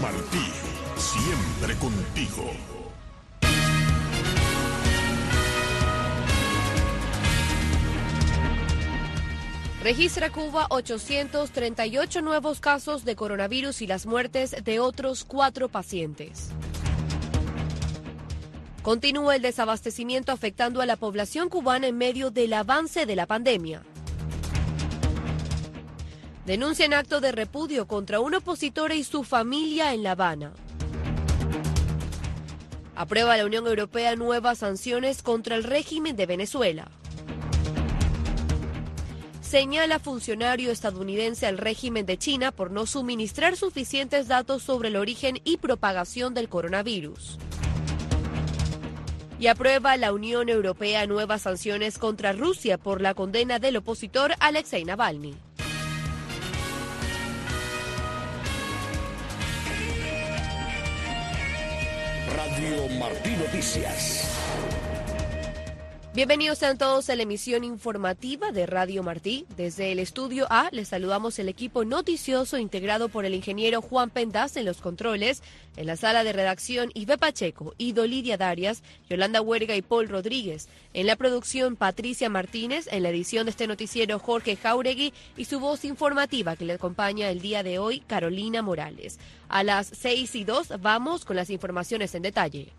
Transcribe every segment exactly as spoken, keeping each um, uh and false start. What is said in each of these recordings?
Martí, siempre contigo. Registra Cuba ochocientos treinta y ocho nuevos casos de coronavirus y las muertes de otros cuatro pacientes. Continúa el desabastecimiento afectando a la población cubana en medio del avance de la pandemia. Denuncian acto de repudio contra un opositor y su familia en La Habana. Aprueba la Unión Europea nuevas sanciones contra el régimen de Venezuela. Señala funcionario estadounidense al régimen de China por no suministrar suficientes datos sobre el origen y propagación del coronavirus. Y aprueba la Unión Europea nuevas sanciones contra Rusia por la condena del opositor Alexei Navalny. Radio Martí Noticias. Bienvenidos sean todos a la emisión informativa de Radio Martí. Desde el estudio A les saludamos el equipo noticioso integrado por el ingeniero Juan Pendaz en los controles, en la sala de redacción Ibe Pacheco, Ido Lidia Darias, Yolanda Huerga y Paul Rodríguez, en la producción Patricia Martínez, en la edición de este noticiero Jorge Jauregui y su voz informativa que le acompaña el día de hoy Carolina Morales. A las seis y dos vamos con las informaciones en detalle.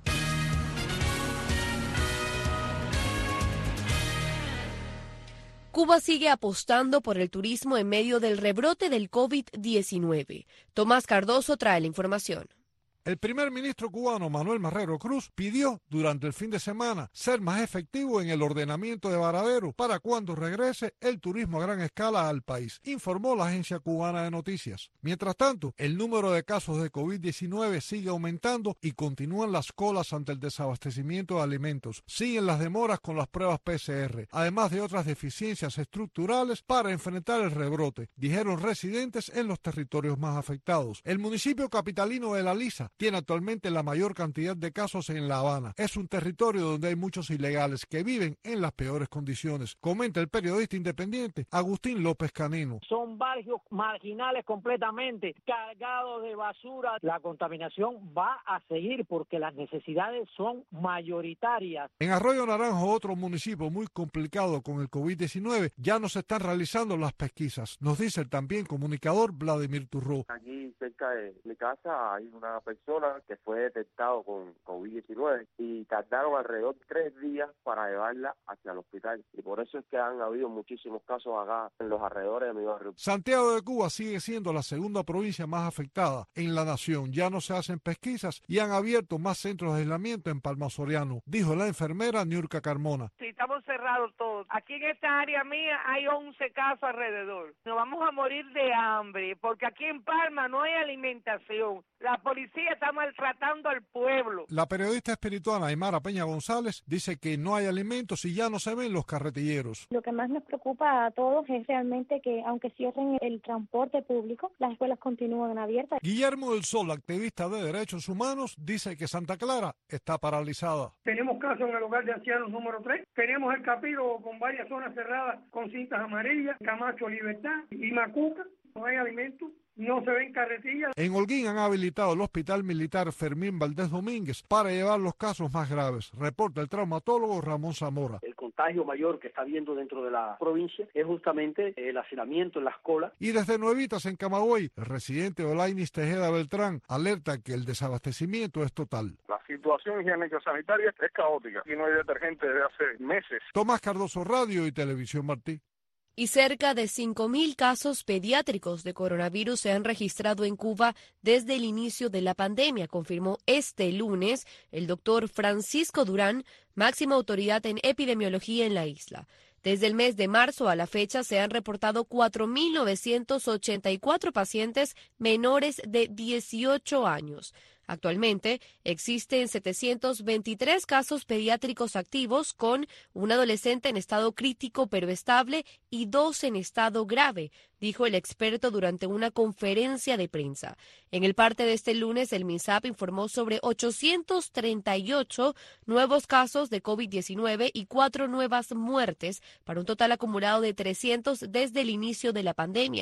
Cuba sigue apostando por el turismo en medio del rebrote del COVID diecinueve. Tomás Cardoso trae la información. El primer ministro cubano Manuel Marrero Cruz pidió durante el fin de semana ser más efectivo en el ordenamiento de varaderos para cuando regrese el turismo a gran escala al país, informó la agencia cubana de noticias. Mientras tanto, el número de casos de COVID diecinueve sigue aumentando y continúan las colas ante el desabastecimiento de alimentos. Siguen las demoras con las pruebas P C R, además de otras deficiencias estructurales para enfrentar el rebrote, dijeron residentes en los territorios más afectados. El municipio capitalino de La Lisa tiene actualmente la mayor cantidad de casos en La Habana. Es un territorio donde hay muchos ilegales que viven en las peores condiciones, comenta el periodista independiente Agustín López Canino. Son barrios marginales completamente cargados de basura. La contaminación va a seguir porque las necesidades son mayoritarias. En Arroyo Naranjo, otro municipio muy complicado con el COVID diecinueve, ya no se están realizando las pesquisas, nos dice el también comunicador Vladimir Turró. Aquí cerca de mi casa hay una persona que fue detectado con COVID diecinueve y tardaron alrededor de tres días para llevarla hacia el hospital. Y por eso es que han habido muchísimos casos acá en los alrededores de mi barrio. Santiago de Cuba sigue siendo la segunda provincia más afectada en la nación. Ya no se hacen pesquisas y han abierto más centros de aislamiento en Palma Soriano, dijo la enfermera Niurka Carmona. Sí, estamos cerrados todos. Aquí en esta área mía hay once casos alrededor. Nos vamos a morir de hambre porque aquí en Palma no hay alimentación. La policía está maltratando al pueblo. La periodista espirituana Aymara Peña González dice que no hay alimentos y ya no se ven los carretilleros. Lo que más nos preocupa a todos es realmente que aunque cierren el transporte público, las escuelas continúan abiertas. Guillermo del Sol, activista de derechos humanos, dice que Santa Clara está paralizada. Tenemos casos en el hogar de ancianos número tres, tenemos el Capiro con varias zonas cerradas con cintas amarillas, Camacho Libertad y Macuca, no hay alimentos. No se ven carretillas. En Holguín han habilitado el Hospital Militar Fermín Valdés Domínguez para llevar los casos más graves, reporta el traumatólogo Ramón Zamora. El contagio mayor que está habiendo dentro de la provincia es justamente el hacinamiento en las colas. Y desde Nuevitas, en Camagüey, el residente Olainis Tejeda Beltrán alerta que el desabastecimiento es total. La situación higiénico-sanitaria es caótica y no hay detergente desde hace meses. Tomás Cardoso, Radio y Televisión Martí. Y cerca de cinco mil casos pediátricos de coronavirus se han registrado en Cuba desde el inicio de la pandemia, confirmó este lunes el doctor Francisco Durán, máxima autoridad en epidemiología en la isla. Desde el mes de marzo a la fecha se han reportado cuatro mil novecientos ochenta y cuatro pacientes menores de dieciocho años. Actualmente existen setecientos veintitrés casos pediátricos activos con un adolescente en estado crítico pero estable y dos en estado grave, dijo el experto durante una conferencia de prensa. En el parte de este lunes, el MINSAP informó sobre ochocientos treinta y ocho nuevos casos de COVID diecinueve y cuatro nuevas muertes, para un total acumulado de trescientos desde el inicio de la pandemia.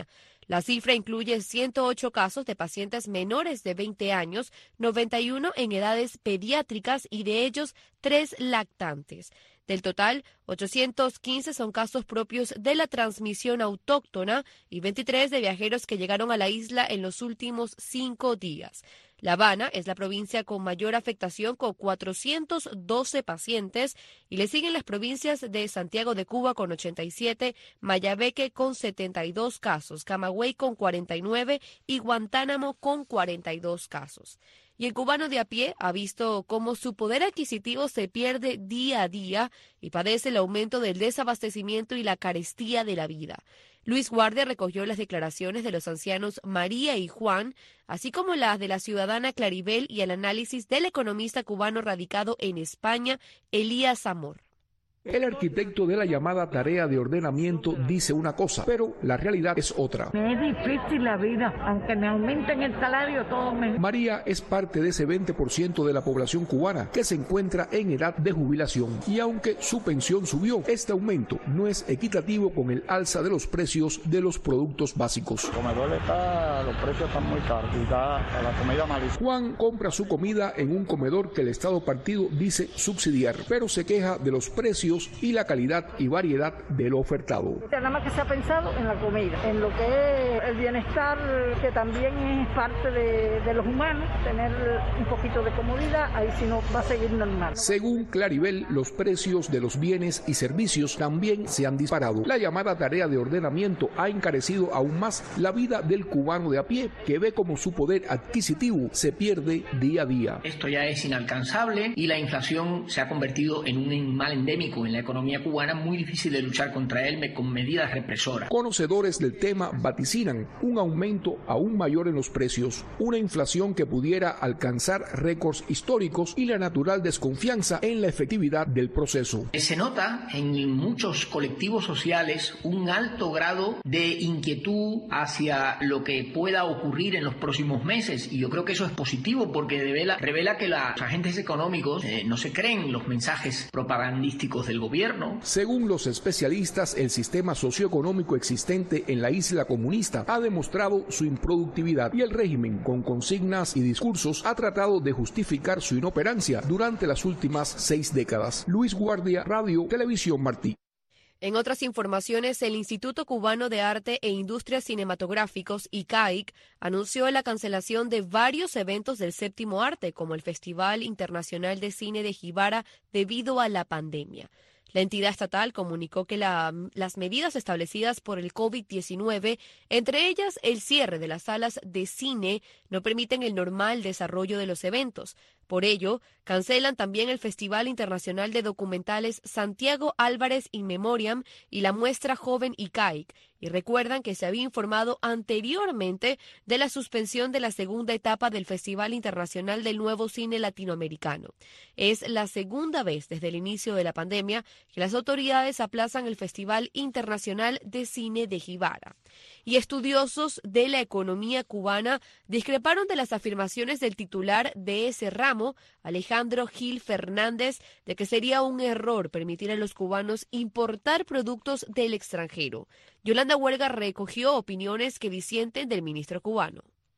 La cifra incluye ciento ocho casos de pacientes menores de veinte años, noventa y uno en edades pediátricas y de ellos tres lactantes. Del total, ochocientos quince son casos propios de la transmisión autóctona y veintitrés de viajeros que llegaron a la isla en los últimos cinco días. La Habana es la provincia con mayor afectación, con cuatrocientos doce pacientes, y le siguen las provincias de Santiago de Cuba con ochenta y siete, Mayabeque con setenta y dos casos, Camagüey con cuarenta y nueve y Guantánamo con cuarenta y dos casos. Y el cubano de a pie ha visto cómo su poder adquisitivo se pierde día a día y padece el aumento del desabastecimiento y la carestía de la vida. Luis Guardia recogió las declaraciones de los ancianos María y Juan, así como las de la ciudadana Claribel, y el análisis del economista cubano radicado en España, Elías Amor. El arquitecto de la llamada tarea de ordenamiento dice una cosa, pero la realidad es otra. Me es difícil la vida, aunque me aumenten el salario, todo me... María es parte de ese veinte por ciento de la población cubana que se encuentra en edad de jubilación, y aunque su pensión subió, este aumento no es equitativo con el alza de los precios de los productos básicos. El comedor está, los precios están muy caros y da la comida malísima. Juan compra su comida en un comedor que el Estado partido dice subsidiar, pero se queja de los precios y la calidad y variedad de lo ofertado. Nada más que se ha pensado en la comida, en lo que es el bienestar, que también es parte de, de los humanos, tener un poquito de comodidad, ahí si no va a seguir normal. Según Claribel, los precios de los bienes y servicios también se han disparado. La llamada tarea de ordenamiento ha encarecido aún más la vida del cubano de a pie, que ve como su poder adquisitivo se pierde día a día. Esto ya es inalcanzable y la inflación se ha convertido en un mal endémico en la economía cubana, muy difícil de luchar contra él con medidas represoras. Conocedores del tema vaticinan un aumento aún mayor en los precios, una inflación que pudiera alcanzar récords históricos y la natural desconfianza en la efectividad del proceso. Se nota en muchos colectivos sociales un alto grado de inquietud hacia lo que pueda ocurrir en los próximos meses, y yo creo que eso es positivo porque revela, revela que los agentes económicos eh, no se creen los mensajes propagandísticos de el gobierno. Según los especialistas, el sistema socioeconómico existente en la isla comunista ha demostrado su improductividad, y el régimen, con consignas y discursos, ha tratado de justificar su inoperancia durante las últimas seis décadas. Luis Guardia, Radio Televisión Martí. En otras informaciones, el Instituto Cubano de Arte e Industrias Cinematográficos, I C A I C, anunció la cancelación de varios eventos del séptimo arte, como el Festival Internacional de Cine de Jibara, debido a la pandemia. La entidad estatal comunicó que la, las medidas establecidas por el COVID diecinueve, entre ellas el cierre de las salas de cine, no permiten el normal desarrollo de los eventos. Por ello, cancelan también el Festival Internacional de Documentales Santiago Álvarez In Memoriam y la muestra Joven I C A I C, y recuerdan que se había informado anteriormente de la suspensión de la segunda etapa del Festival Internacional del Nuevo Cine Latinoamericano. Es la segunda vez desde el inicio de la pandemia que las autoridades aplazan el Festival Internacional de Cine de Jibara. Y estudiosos de la economía cubana discreparon de las afirmaciones del titular de ese ramo, Alejandro Gil Fernández, de que sería un error permitir a los cubanos importar productos del extranjero. Yolanda Huelga recogió opiniones que disienten del ministro cubano.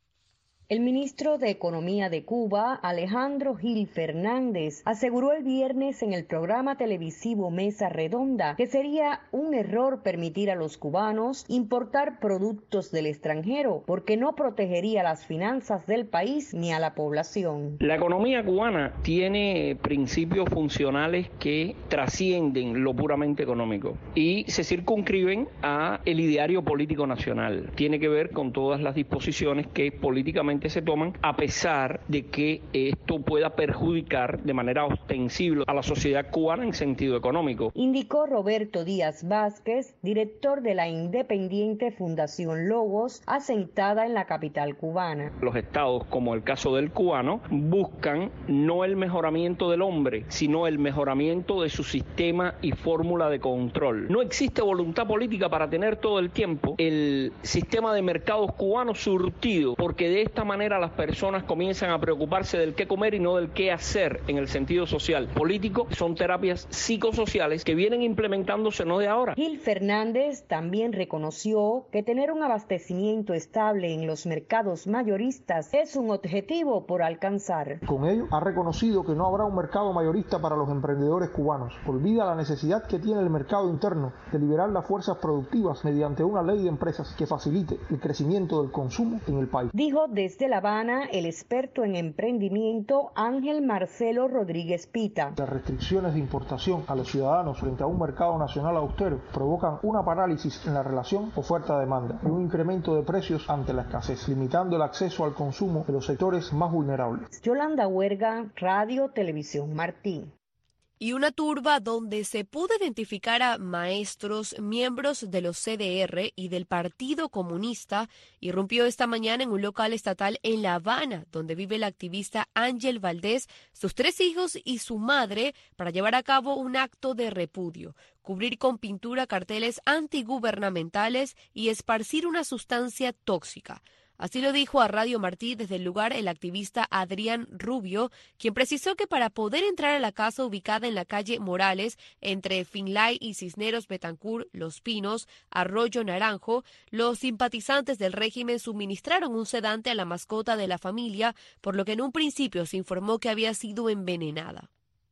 El ministro de Economía de Cuba, Alejandro Gil Fernández, aseguró el viernes en el programa televisivo Mesa Redonda que sería un error permitir a los cubanos importar productos del extranjero porque no protegería las finanzas del país ni a la población. La economía cubana tiene principios funcionales que trascienden lo puramente económico y se circunscriben a el ideario político nacional. Tiene que ver con todas las disposiciones que políticamente se toman, a pesar de que esto pueda perjudicar de manera ostensible a la sociedad cubana en sentido económico. Indicó Roberto Díaz Vázquez, director de la independiente Fundación Logos, asentada en la capital cubana. Los estados, como el caso del cubano, buscan no el mejoramiento del hombre, sino el mejoramiento de su sistema y fórmula de control. No existe voluntad política para tener todo el tiempo el sistema de mercados cubanos surtido, porque de esta esta manera las personas comienzan a preocuparse del qué comer y no del qué hacer en el sentido social. Político son terapias psicosociales que vienen implementándose no de ahora. Gil Fernández también reconoció que tener un abastecimiento estable en los mercados mayoristas es un objetivo por alcanzar. Con ello ha reconocido que no habrá un mercado mayorista para los emprendedores cubanos. Olvida la necesidad que tiene el mercado interno de liberar las fuerzas productivas mediante una ley de empresas que facilite el crecimiento del consumo en el país. Dijo desde La Habana el experto en emprendimiento Ángel Marcelo Rodríguez Pita. Las restricciones de importación a los ciudadanos frente a un mercado nacional austero provocan una parálisis en la relación oferta-demanda y un incremento de precios ante la escasez, limitando el acceso al consumo de los sectores más vulnerables. Yolanda Huerga, Radio Televisión Martí. Y una turba donde se pudo identificar a maestros, miembros de los C D R y del Partido Comunista irrumpió esta mañana en un local estatal en La Habana, donde vive la activista Ángel Valdés, sus tres hijos y su madre, para llevar a cabo un acto de repudio, cubrir con pintura carteles antigubernamentales y esparcir una sustancia tóxica. Así lo dijo a Radio Martí desde el lugar el activista Adrián Rubio, quien precisó que para poder entrar a la casa ubicada en la calle Morales, entre Finlay y Cisneros Betancourt, Los Pinos, Arroyo Naranjo, los simpatizantes del régimen suministraron un sedante a la mascota de la familia, por lo que en un principio se informó que había sido envenenada.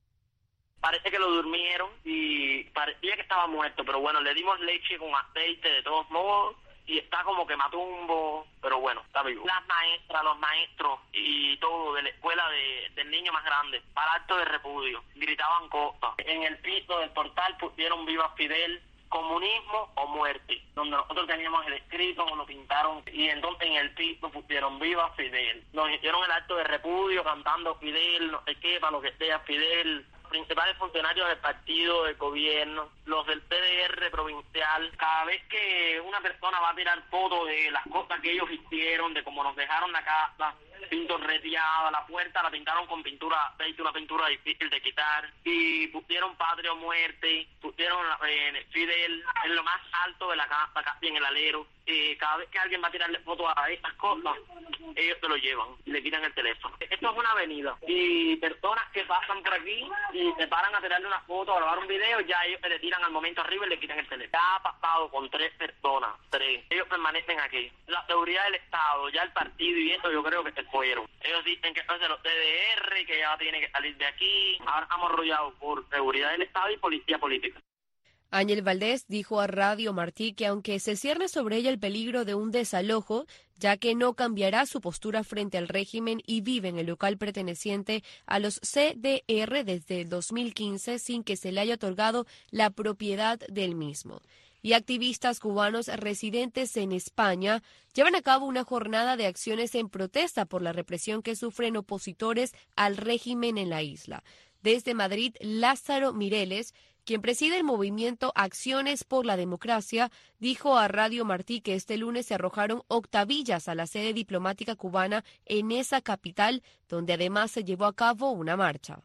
Parece que lo durmieron y parecía que estaba muerto, pero bueno, le dimos leche con aceite de todos modos. Y está como quematumbo, pero bueno, está vivo. Las maestras, los maestros y todo de la escuela de, del niño más grande, para acto de repudio, gritaban cosas. En el piso del portal pusieron Viva Fidel, comunismo o muerte, donde nosotros teníamos el escrito, lo pintaron, y entonces en el piso pusieron Viva Fidel. Nos hicieron el acto de repudio cantando Fidel, no sé qué, para lo que sea Fidel. Principales funcionarios del partido, del gobierno, los del P D R provincial. Cada vez que una persona va a tirar fotos de las cosas que ellos hicieron, de cómo nos dejaron la casa, pintorreteada, la puerta la pintaron con pintura, una pintura difícil de quitar, y pusieron patria o muerte, pusieron eh, Fidel en lo más alto de la casa, casi en el alero. Y cada vez que alguien va a tirarle fotos a estas cosas, ellos se lo llevan, le quitan el teléfono. Esto es una avenida y personas que pasan por aquí y se paran a tirarle una foto, a grabar un video, ya ellos se le tiran al momento arriba y le quitan el teléfono. Ya ha pasado con tres personas, tres. Ellos permanecen aquí. La seguridad del Estado, ya el partido y eso, yo creo que se fueron. Ellos dicen que es de los T D R, que ya tiene que salir de aquí. Ahora estamos rodeados por seguridad del Estado y policía política. Ángel Valdés dijo a Radio Martí que aunque se cierne sobre ella el peligro de un desalojo, ya que no cambiará su postura frente al régimen y vive en el local perteneciente a los C D R desde el dos mil quince sin que se le haya otorgado la propiedad del mismo. Y activistas cubanos residentes en España llevan a cabo una jornada de acciones en protesta por la represión que sufren opositores al régimen en la isla. Desde Madrid, Lázaro Mireles, quien preside el movimiento Acciones por la Democracia, dijo a Radio Martí que este lunes se arrojaron octavillas a la sede diplomática cubana en esa capital, donde además se llevó a cabo una marcha.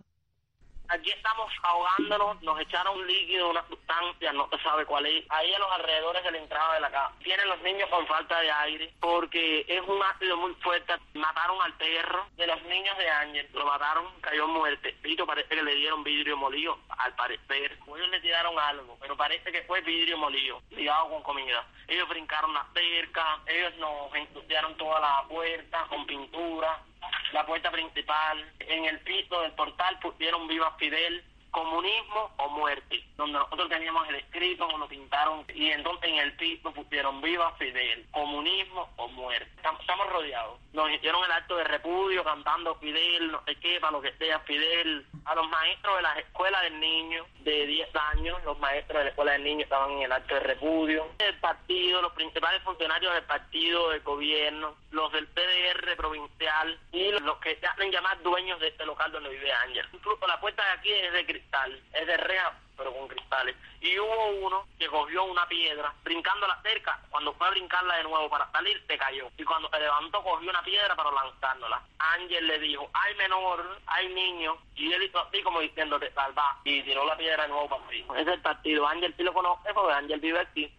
Aquí estamos ahogándonos, nos echaron un líquido, una sustancia, no se sabe cuál es, ahí a los alrededores de la entrada de la casa. Tienen los niños con falta de aire porque es un ácido muy fuerte. Mataron al perro de los niños de Ángel, lo mataron, cayó en muerte. Pito, parece que le dieron vidrio molido, al parecer. Ellos le tiraron algo, pero parece que fue vidrio molido, ligado con comida. Ellos brincaron la cerca, ellos nos ensuciaron toda la puerta con pintura. La puerta principal, en el piso del portal pusieron Viva Fidel, comunismo o muerte, donde nosotros teníamos el escrito, lo pintaron, y entonces en el piso pusieron Viva Fidel, comunismo o muerte. Estamos, estamos rodeados. Nos hicieron el acto de repudio cantando Fidel, no sé qué, para lo que sea Fidel. A los maestros de la escuela del niño de diez años, los maestros de la escuela del niño estaban en el acto de repudio. El partido, los principales funcionarios del partido, del gobierno, los del P D R provincial y los que se hacen llamar dueños de este local donde vive Ángel. Incluso la puerta de aquí es de cristal, es de reja, pero con cristales. Y hubo uno que cogió una piedra, brincando la cerca, cuando fue a brincarla de nuevo para salir, se cayó. Y cuando se levantó, cogió una piedra para lanzárnosla. Ángel le dijo, hay menor, hay niño, y él hizo así como diciéndote, salva, y tiró la piedra de nuevo para mí. Ese es el partido. Ángel sí lo conoce porque Ángel vive aquí.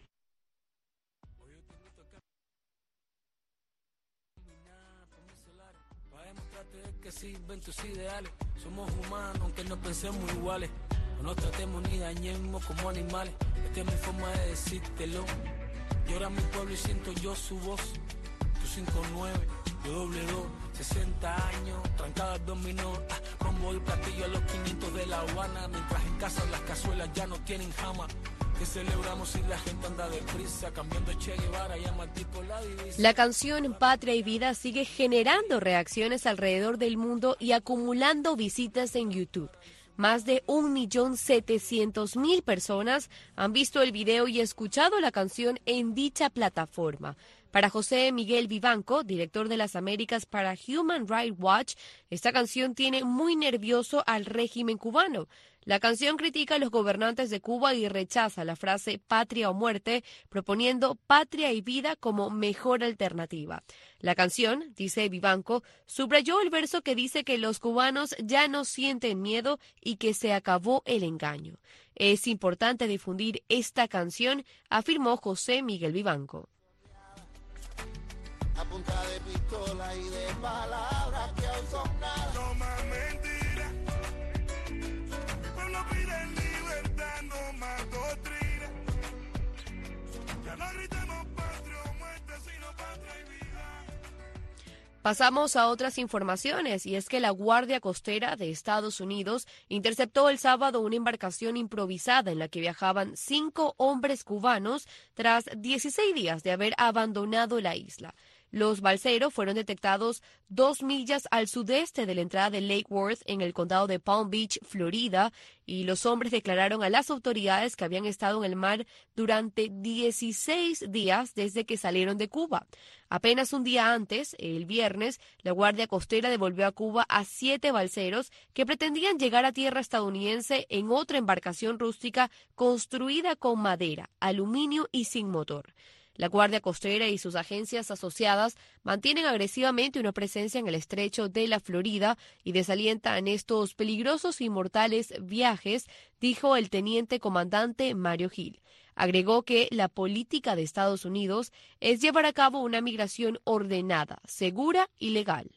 Que sirven tus ideales, somos humanos aunque no pensemos iguales, no nos tratemos ni dañemos como animales, esta es mi forma de decírtelo, llora mi pueblo y siento yo su voz, tú cinco nueve, yo doble dos, sesenta años, trancada al dominó, ah, combo y platillo a los quinientos de La Habana, mientras en casa las cazuelas ya no tienen jama. Que celebramos si la gente anda deprisa, cambiando Che Guevara, llama al tipo la divisa. La canción Patria y Vida sigue generando reacciones alrededor del mundo y acumulando visitas en YouTube. Más de un millón setecientos mil personas han visto el video y escuchado la canción en dicha plataforma. Para José Miguel Vivanco, director de las Américas para Human Rights Watch, esta canción tiene muy nervioso al régimen cubano. La canción critica a los gobernantes de Cuba y rechaza la frase patria o muerte, proponiendo patria y vida como mejor alternativa. La canción, dice Vivanco, subrayó el verso que dice que los cubanos ya no sienten miedo y que se acabó el engaño. Es importante difundir esta canción, afirmó José Miguel Vivanco. A punta de pistola y de palabras que aún son nada. No más mentiras. Mi pueblo pide libertad, no más doctrina. Ya no gritemos patria o muerte, sino patria y vida. Pasamos a otras informaciones, y es que la Guardia Costera de Estados Unidos interceptó el sábado una embarcación improvisada en la que viajaban cinco hombres cubanos tras dieciséis días de haber abandonado la isla. Los balseros fueron detectados dos millas al sudeste de la entrada de Lake Worth, en el condado de Palm Beach, Florida, y los hombres declararon a las autoridades que habían estado en el mar durante dieciséis días desde que salieron de Cuba. Apenas un día antes, el viernes, la Guardia Costera devolvió a Cuba a siete balseros que pretendían llegar a tierra estadounidense en otra embarcación rústica construida con madera, aluminio y sin motor. La Guardia Costera y sus agencias asociadas mantienen agresivamente una presencia en el estrecho de la Florida y desalientan estos peligrosos y mortales viajes, dijo el teniente comandante Mario Gil. Agregó que la política de Estados Unidos es llevar a cabo una migración ordenada, segura y legal.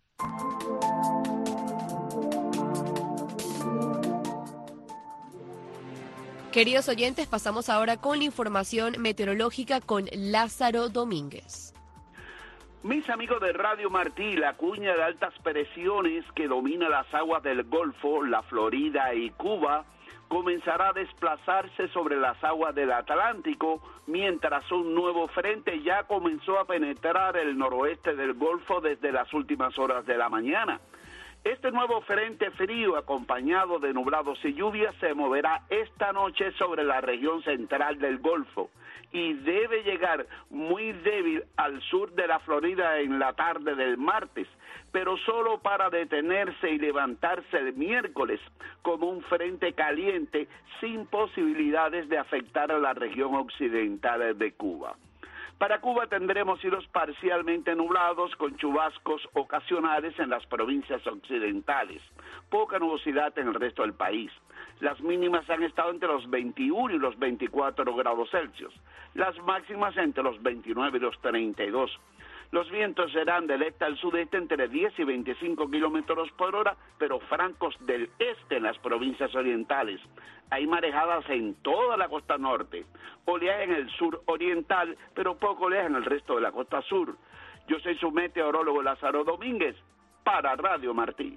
Queridos oyentes, pasamos ahora con la información meteorológica con Lázaro Domínguez. Mis amigos de Radio Martí, la cuña de altas presiones que domina las aguas del Golfo, la Florida y Cuba, comenzará a desplazarse sobre las aguas del Atlántico, mientras un nuevo frente ya comenzó a penetrar el noroeste del Golfo desde las últimas horas de la mañana. Este nuevo frente frío, acompañado de nublados y lluvias, se moverá esta noche sobre la región central del Golfo y debe llegar muy débil al sur de la Florida en la tarde del martes, pero solo para detenerse y levantarse el miércoles como un frente caliente sin posibilidades de afectar a la región occidental de Cuba. Para Cuba tendremos cielos parcialmente nublados con chubascos ocasionales en las provincias occidentales. Poca nubosidad en el resto del país. Las mínimas han estado entre los veintiuno y los veinticuatro grados Celsius. Las máximas entre los veintinueve y los treinta y dos. Los vientos serán del este al sudeste entre diez y veinticinco kilómetros por hora, pero francos del este en las provincias orientales. Hay marejadas en toda la costa norte, oleaje en el sur oriental, pero poco oleaje en el resto de la costa sur. Yo soy su meteorólogo Lázaro Domínguez, para Radio Martí.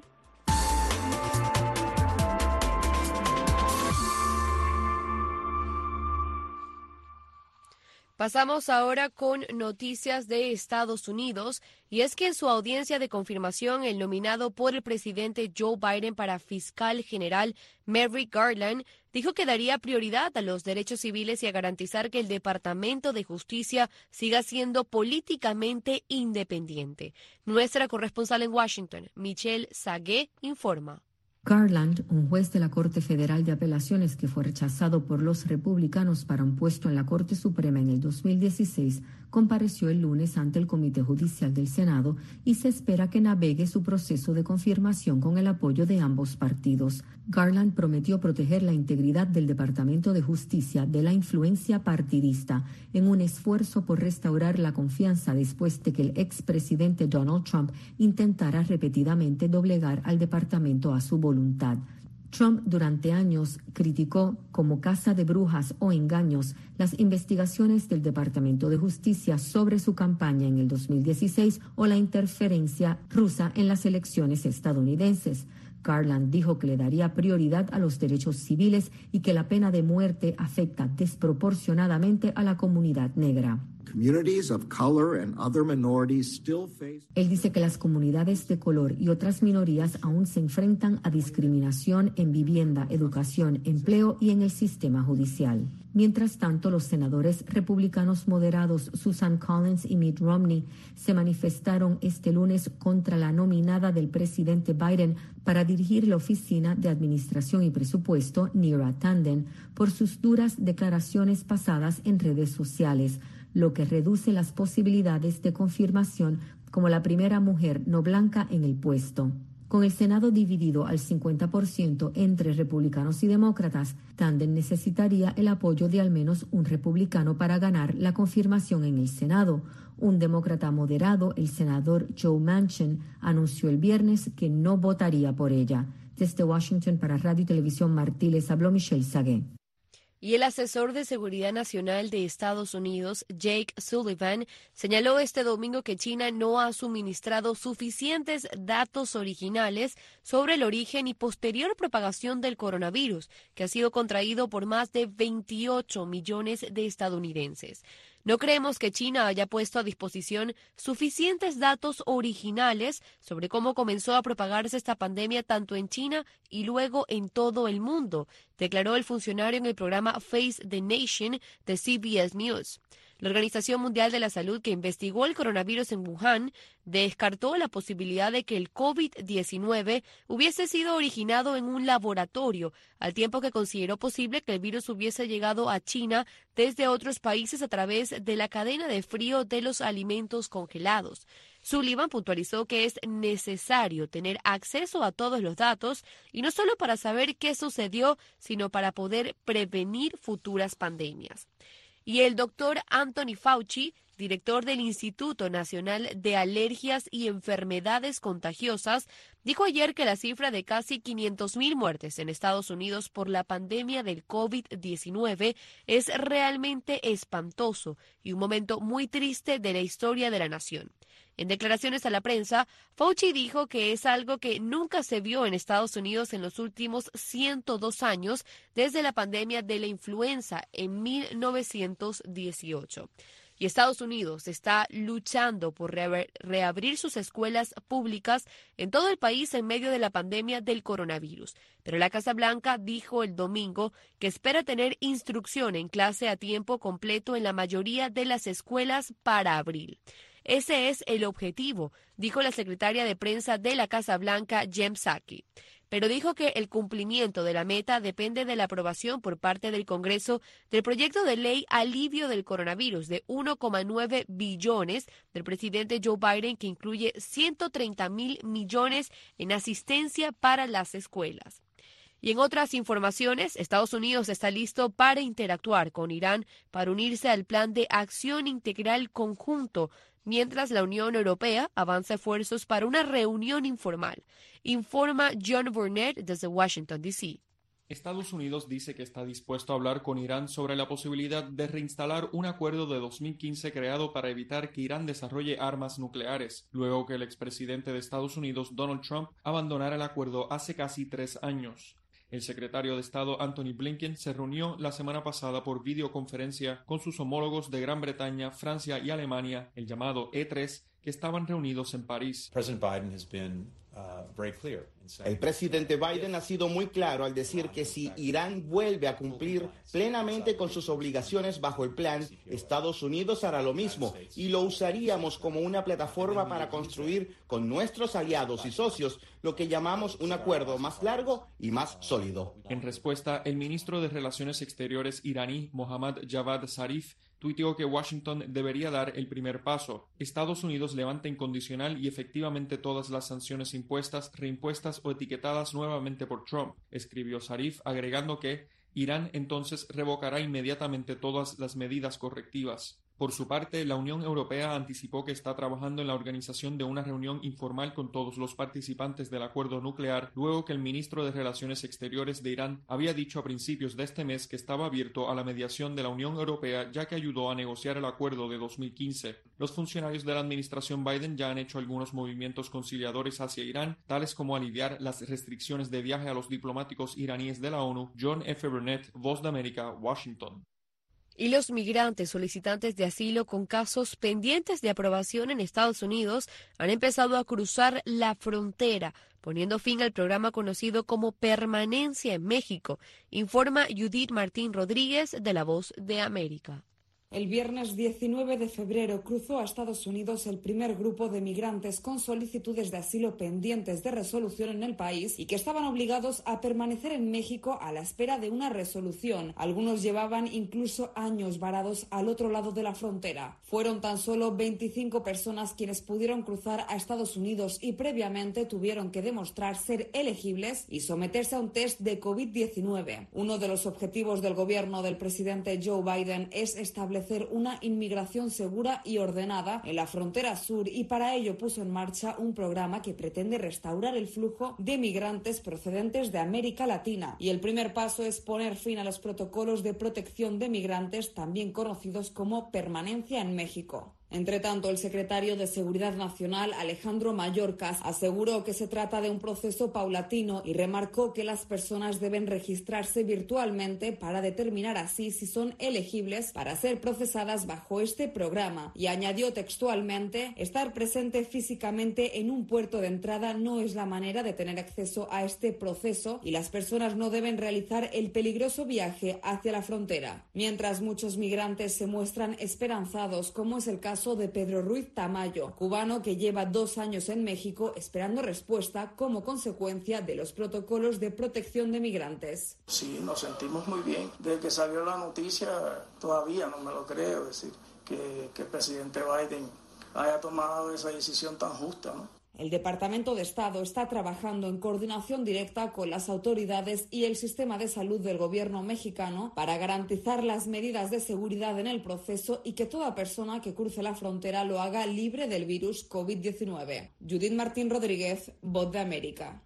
Pasamos ahora con noticias de Estados Unidos, y es que en su audiencia de confirmación, el nominado por el presidente Joe Biden para fiscal general, Merrick Garland, dijo que daría prioridad a los derechos civiles y a garantizar que el Departamento de Justicia siga siendo políticamente independiente. Nuestra corresponsal en Washington, Michelle Sagué, informa. Garland, un juez de la Corte Federal de Apelaciones que fue rechazado por los republicanos para un puesto en la Corte Suprema en el dos mil dieciséis, compareció el lunes ante el Comité Judicial del Senado y se espera que navegue su proceso de confirmación con el apoyo de ambos partidos. Garland prometió proteger la integridad del Departamento de Justicia de la influencia partidista en un esfuerzo por restaurar la confianza después de que el expresidente Donald Trump intentara repetidamente doblegar al departamento a su voluntad. Trump durante años criticó como caza de brujas o engaños las investigaciones del Departamento de Justicia sobre su campaña en el dos mil dieciséis o la interferencia rusa en las elecciones estadounidenses. Garland dijo que le daría prioridad a los derechos civiles y que la pena de muerte afecta desproporcionadamente a la comunidad negra. Él dice que las comunidades de color y otras minorías aún se enfrentan a discriminación en vivienda, educación, empleo y en el sistema judicial. Mientras tanto, los senadores republicanos moderados Susan Collins y Mitt Romney se manifestaron este lunes contra la nominada del presidente Biden para dirigir la Oficina de Administración y Presupuesto, Neera Tanden, por sus duras declaraciones pasadas en redes sociales, lo que reduce las posibilidades de confirmación como la primera mujer no blanca en el puesto. Con el Senado dividido al cincuenta por ciento entre republicanos y demócratas, Tanden necesitaría el apoyo de al menos un republicano para ganar la confirmación en el Senado. Un demócrata moderado, el senador Joe Manchin, anunció el viernes que no votaría por ella. Desde Washington para Radio y Televisión Martí les habló Michelle Sagué. Y el asesor de Seguridad Nacional de Estados Unidos, Jake Sullivan, señaló este domingo que China no ha suministrado suficientes datos originales sobre el origen y posterior propagación del coronavirus, que ha sido contraído por más de veintiocho millones de estadounidenses. No creemos que China haya puesto a disposición suficientes datos originales sobre cómo comenzó a propagarse esta pandemia tanto en China y luego en todo el mundo, declaró el funcionario en el programa Face the Nation de C B S News. La Organización Mundial de la Salud, que investigó el coronavirus en Wuhan, descartó la posibilidad de que el COVID diecinueve hubiese sido originado en un laboratorio, al tiempo que consideró posible que el virus hubiese llegado a China desde otros países a través de la cadena de frío de los alimentos congelados. Sullivan puntualizó que es necesario tener acceso a todos los datos, y no solo para saber qué sucedió, sino para poder prevenir futuras pandemias. Y el doctor Anthony Fauci, director del Instituto Nacional de Alergias y Enfermedades Contagiosas, dijo ayer que la cifra de casi quinientas mil muertes en Estados Unidos por la pandemia del COVID diecinueve es realmente espantoso y un momento muy triste de la historia de la nación. En declaraciones a la prensa, Fauci dijo que es algo que nunca se vio en Estados Unidos en los últimos ciento dos años desde la pandemia de la influenza en mil novecientos dieciocho. Y Estados Unidos está luchando por reabrir sus escuelas públicas en todo el país en medio de la pandemia del coronavirus. Pero la Casa Blanca dijo el domingo que espera tener instrucción en clase a tiempo completo en la mayoría de las escuelas para abril. Ese es el objetivo, dijo la secretaria de prensa de la Casa Blanca, Jen Psaki. Pero dijo que el cumplimiento de la meta depende de la aprobación por parte del Congreso del proyecto de ley alivio del coronavirus de uno coma nueve billones del presidente Joe Biden, que incluye ciento treinta mil millones en asistencia para las escuelas. Y en otras informaciones, Estados Unidos está listo para interactuar con Irán para unirse al plan de acción integral conjunto, mientras la Unión Europea avanza esfuerzos para una reunión informal, informa John Burnett desde Washington, D C Estados Unidos dice que está dispuesto a hablar con Irán sobre la posibilidad de reinstalar un acuerdo de dos mil quince creado para evitar que Irán desarrolle armas nucleares, luego que el expresidente de Estados Unidos, Donald Trump, abandonara el acuerdo hace casi tres años. El secretario de Estado Antony Blinken se reunió la semana pasada por videoconferencia con sus homólogos de Gran Bretaña, Francia y Alemania, el llamado E tres, que estaban reunidos en París. President Biden has been El presidente Biden ha sido muy claro al decir que si Irán vuelve a cumplir plenamente con sus obligaciones bajo el plan, Estados Unidos hará lo mismo y lo usaríamos como una plataforma para construir con nuestros aliados y socios lo que llamamos un acuerdo más largo y más sólido. En respuesta, el ministro de Relaciones Exteriores iraní, Mohammad Javad Zarif, tuiteó que Washington debería dar el primer paso. Estados Unidos levanta incondicional y efectivamente todas las sanciones impuestas, reimpuestas o etiquetadas nuevamente por Trump, escribió Zarif, agregando que Irán entonces revocará inmediatamente todas las medidas correctivas. Por su parte, la Unión Europea anticipó que está trabajando en la organización de una reunión informal con todos los participantes del acuerdo nuclear, luego que el ministro de Relaciones Exteriores de Irán había dicho a principios de este mes que estaba abierto a la mediación de la Unión Europea, ya que ayudó a negociar el acuerdo de dos mil quince. Los funcionarios de la administración Biden ya han hecho algunos movimientos conciliadores hacia Irán, tales como aliviar las restricciones de viaje a los diplomáticos iraníes de la ONU. John F. Burnett, Voz de América, Washington. Y los migrantes solicitantes de asilo con casos pendientes de aprobación en Estados Unidos han empezado a cruzar la frontera, poniendo fin al programa conocido como Permanencia en México, informa Judith Martín Rodríguez de La Voz de América. El viernes diecinueve de febrero cruzó a Estados Unidos el primer grupo de migrantes con solicitudes de asilo pendientes de resolución en el país y que estaban obligados a permanecer en México a la espera de una resolución. Algunos llevaban incluso años varados al otro lado de la frontera. Fueron tan solo veinticinco personas quienes pudieron cruzar a Estados Unidos y previamente tuvieron que demostrar ser elegibles y someterse a un test de COVID diecinueve. Uno de los objetivos del gobierno del presidente Joe Biden es establecer una inmigración segura y ordenada en la frontera sur y para ello puso en marcha un programa que pretende restaurar el flujo de migrantes procedentes de América Latina. Y el primer paso es poner fin a los protocolos de protección de migrantes, también conocidos como permanencia en México. Entre tanto, el secretario de Seguridad Nacional, Alejandro Mayorkas, aseguró que se trata de un proceso paulatino y remarcó que las personas deben registrarse virtualmente para determinar así si son elegibles para ser procesadas bajo este programa. Y añadió textualmente: estar presente físicamente en un puerto de entrada no es la manera de tener acceso a este proceso y las personas no deben realizar el peligroso viaje hacia la frontera. Mientras muchos migrantes se muestran esperanzados, como es el caso de Pedro Ruiz Tamayo, cubano que lleva dos años en México esperando respuesta como consecuencia de los protocolos de protección de migrantes. Sí, nos sentimos muy bien. Desde que salió la noticia, todavía no me lo creo, es decir, que, que el presidente Biden haya tomado esa decisión tan justa, ¿no? El Departamento de Estado está trabajando en coordinación directa con las autoridades y el sistema de salud del gobierno mexicano para garantizar las medidas de seguridad en el proceso y que toda persona que cruce la frontera lo haga libre del virus COVID diecinueve. Judith Martín Rodríguez, Voz de América.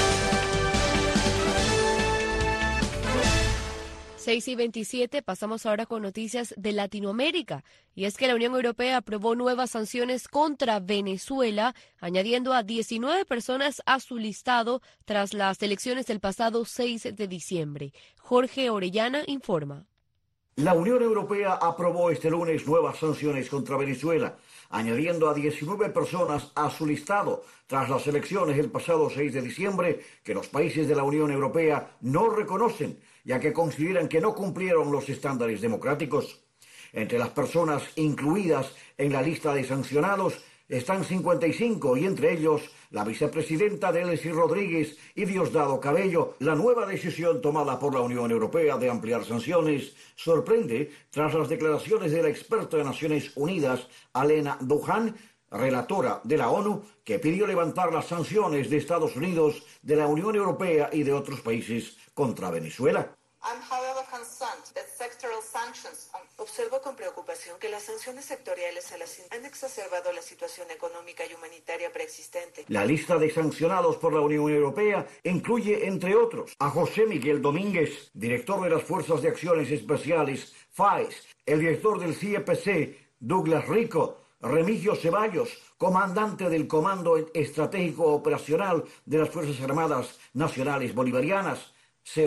seis y veintisiete, pasamos ahora con noticias de Latinoamérica. Y es que la Unión Europea aprobó nuevas sanciones contra Venezuela, añadiendo a diecinueve personas a su listado tras las elecciones del pasado seis de diciembre. Jorge Orellana informa. La Unión Europea aprobó este lunes nuevas sanciones contra Venezuela, añadiendo a diecinueve personas a su listado tras las elecciones del pasado seis de diciembre que los países de la Unión Europea no reconocen, ya que consideran que no cumplieron los estándares democráticos. Entre las personas incluidas en la lista de sancionados están cincuenta y cinco y entre ellos la vicepresidenta Delcy Rodríguez y Diosdado Cabello. La nueva decisión tomada por la Unión Europea de ampliar sanciones sorprende tras las declaraciones de la experta de Naciones Unidas, Alena Douhan, relatora de la ONU, que pidió levantar las sanciones de Estados Unidos, de la Unión Europea y de otros países contra Venezuela. Observo con preocupación que las sanciones sectoriales a las han exacerbado la situación económica y humanitaria preexistente. La lista de sancionados por la Unión Europea incluye, entre otros, a José Miguel Domínguez, director de las Fuerzas de Acciones Especiales, F A E S, el director del C I E P C, Douglas Rico, Remigio Ceballos, comandante del Comando Estratégico Operacional de las Fuerzas Armadas Nacionales Bolivarianas,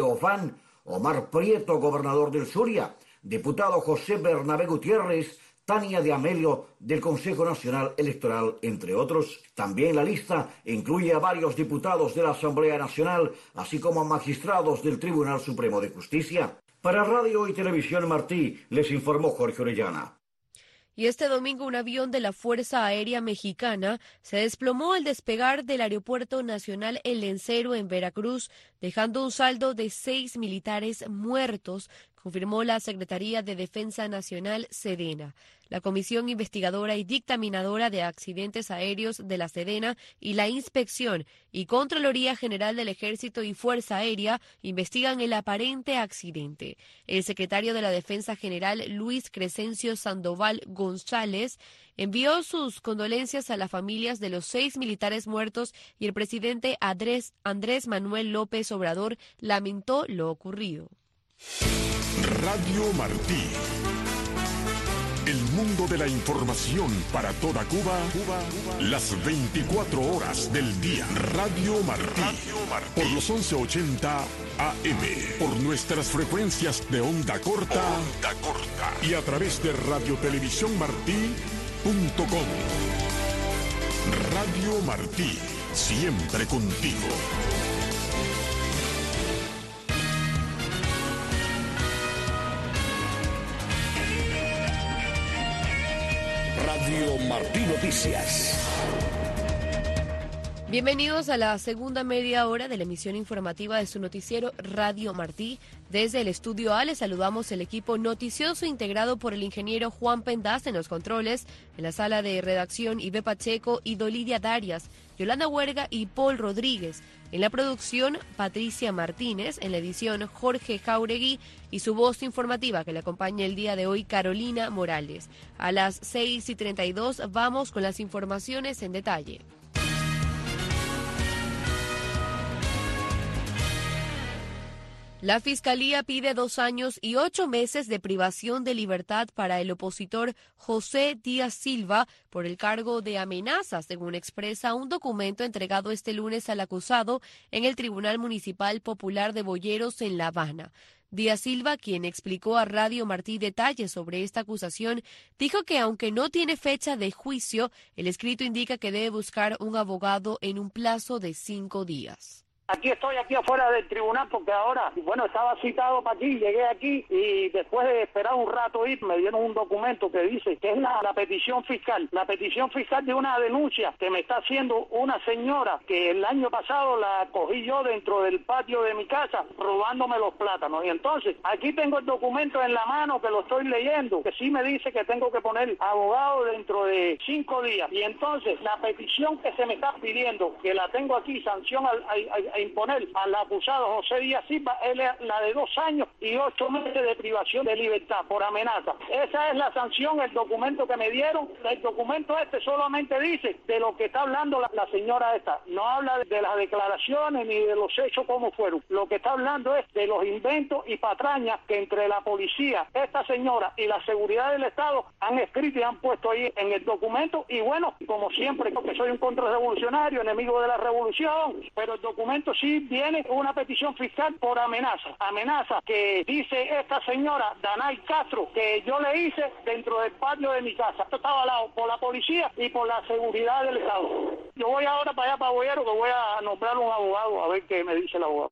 Seofán, Omar Prieto, gobernador del Zulia, diputado José Bernabé Gutiérrez, Tania de Amelio del Consejo Nacional Electoral, entre otros. También la lista incluye a varios diputados de la Asamblea Nacional, así como a magistrados del Tribunal Supremo de Justicia. Para Radio y Televisión Martí, les informó Jorge Orellana. Y este domingo un avión de la Fuerza Aérea Mexicana se desplomó al despegar del Aeropuerto Nacional El Lencero en Veracruz, dejando un saldo de seis militares muertos, confirmó la Secretaría de Defensa Nacional, Sedena. La Comisión Investigadora y Dictaminadora de Accidentes Aéreos de la Sedena y la Inspección y Contraloría General del Ejército y Fuerza Aérea investigan el aparente accidente. El secretario de la Defensa General, Luis Crescencio Sandoval González, envió sus condolencias a las familias de los seis militares muertos y el presidente Andrés, Andrés Manuel López Obrador lamentó lo ocurrido. Radio Martí. El mundo de la información para toda Cuba, Cuba, Cuba, las veinticuatro horas del día. Radio Martí, Radio Martí. Por los once ochenta A M, por nuestras frecuencias de onda corta, onda corta y a través de radiotelevisiónmartí punto com. Radio Martí, siempre contigo. Radio Martí Noticias. Bienvenidos a la segunda media hora de la emisión informativa de su noticiero Radio Martí. Desde el estudio A les saludamos el equipo noticioso integrado por el ingeniero Juan Pendaz en los controles, en la sala de redacción Ibe Pacheco y Dolidia Darias, Yolanda Huerga y Paul Rodríguez. En la producción, Patricia Martínez, en la edición, Jorge Jauregui y su voz informativa que le acompaña el día de hoy, Carolina Morales. A las seis y treinta y dos vamos con las informaciones en detalle. La Fiscalía pide dos años y ocho meses de privación de libertad para el opositor José Díaz Silva por el cargo de amenaza, según expresa un documento entregado este lunes al acusado en el Tribunal Municipal Popular de Boyeros en La Habana. Díaz Silva, quien explicó a Radio Martí detalles sobre esta acusación, dijo que aunque no tiene fecha de juicio, el escrito indica que debe buscar un abogado en un plazo de cinco días. Aquí estoy, aquí afuera del tribunal, porque ahora, bueno, estaba citado para aquí, llegué aquí y después de esperar un rato ir, me dieron un documento que dice que es la, la petición fiscal, la petición fiscal de una denuncia que me está haciendo una señora que el año pasado la cogí yo dentro del patio de mi casa robándome los plátanos. Y entonces, aquí tengo el documento en la mano que lo estoy leyendo, que sí me dice que tengo que poner abogado dentro de cinco días. Y entonces, la petición que se me está pidiendo, que la tengo aquí, sanción al, al, al a imponer al acusado José Díaz Silva, es la de dos años y ocho meses de privación de libertad por amenaza. Esa es la sanción, el documento que me dieron. El documento este solamente dice de lo que está hablando la, la señora esta. No habla de, de las declaraciones ni de los hechos como fueron. Lo que está hablando es de los inventos y patrañas que entre la policía, esta señora y la seguridad del Estado han escrito y han puesto ahí en el documento. Y bueno, como siempre, porque soy un contrarrevolucionario, enemigo de la revolución, pero el documento sí viene una petición fiscal por amenaza. Amenaza que dice esta señora Danay Castro, que yo le hice dentro del patio de mi casa. Esto está avalado por la policía y por la seguridad del Estado. Yo voy ahora para allá, para Boyero, que voy a nombrar un abogado, a ver qué me dice el abogado.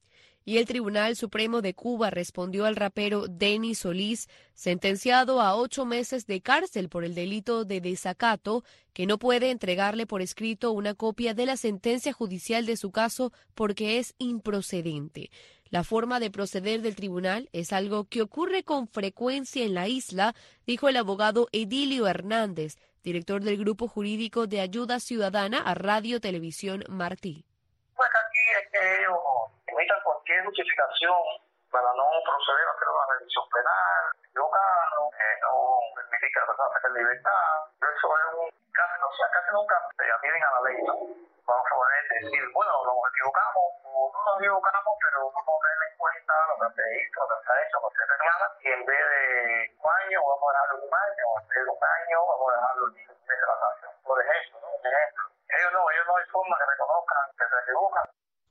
Y el Tribunal Supremo de Cuba respondió al rapero Denis Solís, sentenciado a ocho meses de cárcel por el delito de desacato, que no puede entregarle por escrito una copia de la sentencia judicial de su caso porque es improcedente. La forma de proceder del tribunal es algo que ocurre con frecuencia en la isla, dijo el abogado Edilio Hernández, director del Grupo Jurídico de Ayuda Ciudadana a Radio Televisión Martí. Pues aquí es que ellos emitan cualquier justificación para no proceder a hacer una revisión penal, equivocado, eh, no permitir que la persona saque libertad. Eso es un casi, o sea, casi nunca se atienden a la ley, ¿no? Vamos a poder decir, bueno, nos equivocamos, o no nos equivocamos, pero vamos a tener en cuenta lo que se hizo, lo que se ha hecho, lo que se reclama, y en vez de un año, vamos a dejarlo un año, o en vez de un año, vamos a dejarlo en diez meses de la sanción. Por ejemplo, ¿no? Por ejemplo. Ellos no, ellos no hay forma que reconozcan que se equivocan.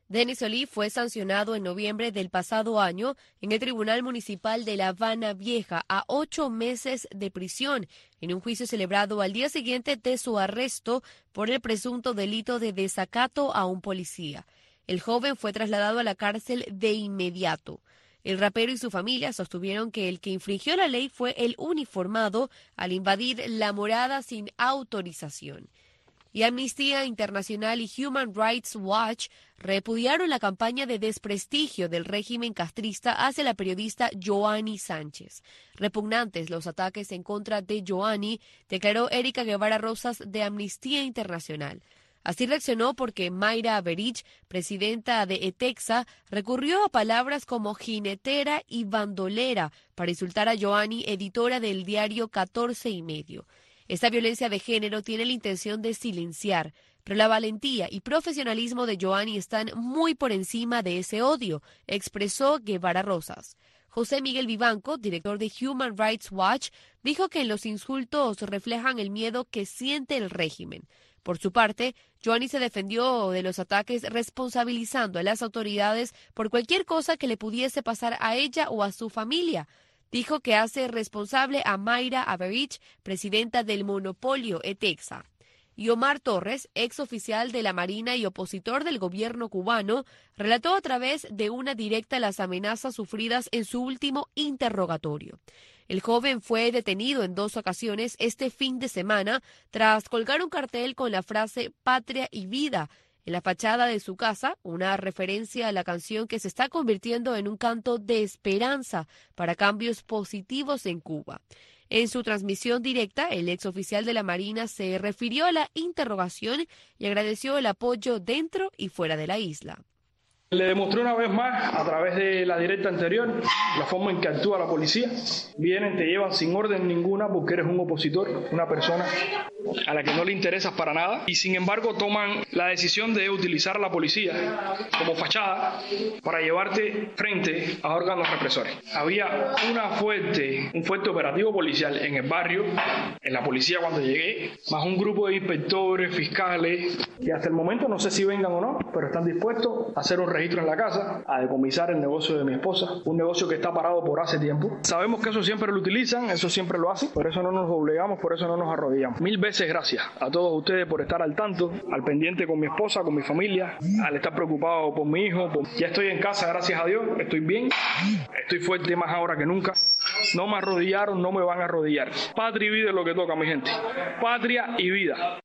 Denis Solís fue sancionado en noviembre del pasado año en el Tribunal Municipal de La Habana Vieja a ocho meses de prisión en un juicio celebrado al día siguiente de su arresto por el presunto delito de desacato a un policía. El joven fue trasladado a la cárcel de inmediato. El rapero y su familia sostuvieron que el que infringió la ley fue el uniformado al invadir la morada sin autorización. Y Amnistía Internacional y Human Rights Watch repudiaron la campaña de desprestigio del régimen castrista hacia la periodista Joanny Sánchez. Repugnantes los ataques en contra de Joanny, declaró Erika Guevara Rosas de Amnistía Internacional. Así reaccionó porque Mayra Averich, presidenta de ETEXA, recurrió a palabras como jinetera y bandolera para insultar a Joanny, editora del diario catorce y medio. Esta violencia de género tiene la intención de silenciar, pero la valentía y profesionalismo de Joanny están muy por encima de ese odio, expresó Guevara Rosas. José Miguel Vivanco, director de Human Rights Watch, dijo que los insultos reflejan el miedo que siente el régimen. Por su parte, Joanny se defendió de los ataques responsabilizando a las autoridades por cualquier cosa que le pudiese pasar a ella o a su familia. Dijo que hace responsable a Mayra Averich, presidenta del monopolio ETEXA. Y Omar Torres, ex oficial de la Marina y opositor del gobierno cubano, relató a través de una directa las amenazas sufridas en su último interrogatorio. El joven fue detenido en dos ocasiones este fin de semana tras colgar un cartel con la frase «Patria y vida» en la fachada de su casa, una referencia a la canción que se está convirtiendo en un canto de esperanza para cambios positivos en Cuba. En su transmisión directa, el exoficial de la Marina se refirió a la interrogación y agradeció el apoyo dentro y fuera de la isla. Le demostré una vez más, a través de la directa anterior, la forma en que actúa la policía. Vienen, te llevan sin orden ninguna porque eres un opositor, una persona a la que no le interesas para nada, y sin embargo toman la decisión de utilizar a la policía como fachada para llevarte frente a órganos represores. Había una fuerte, un fuerte operativo policial en el barrio, en la policía cuando llegué, más un grupo de inspectores, fiscales, que hasta el momento no sé si vengan o no, pero están dispuestos a hacer un registro en la casa, a decomisar el negocio de mi esposa, un negocio que está parado por hace tiempo. Sabemos que eso siempre lo utilizan, eso siempre lo hacen, por eso no nos doblegamos, por eso no nos arrodillamos. Mil veces gracias a todos ustedes por estar al tanto, al pendiente con mi esposa, con mi familia, al estar preocupado por mi hijo. Por... Ya estoy en casa, gracias a Dios, estoy bien, estoy fuerte más ahora que nunca. No me arrodillaron, no me van a arrodillar. Patria y vida es lo que toca, mi gente. Patria y vida.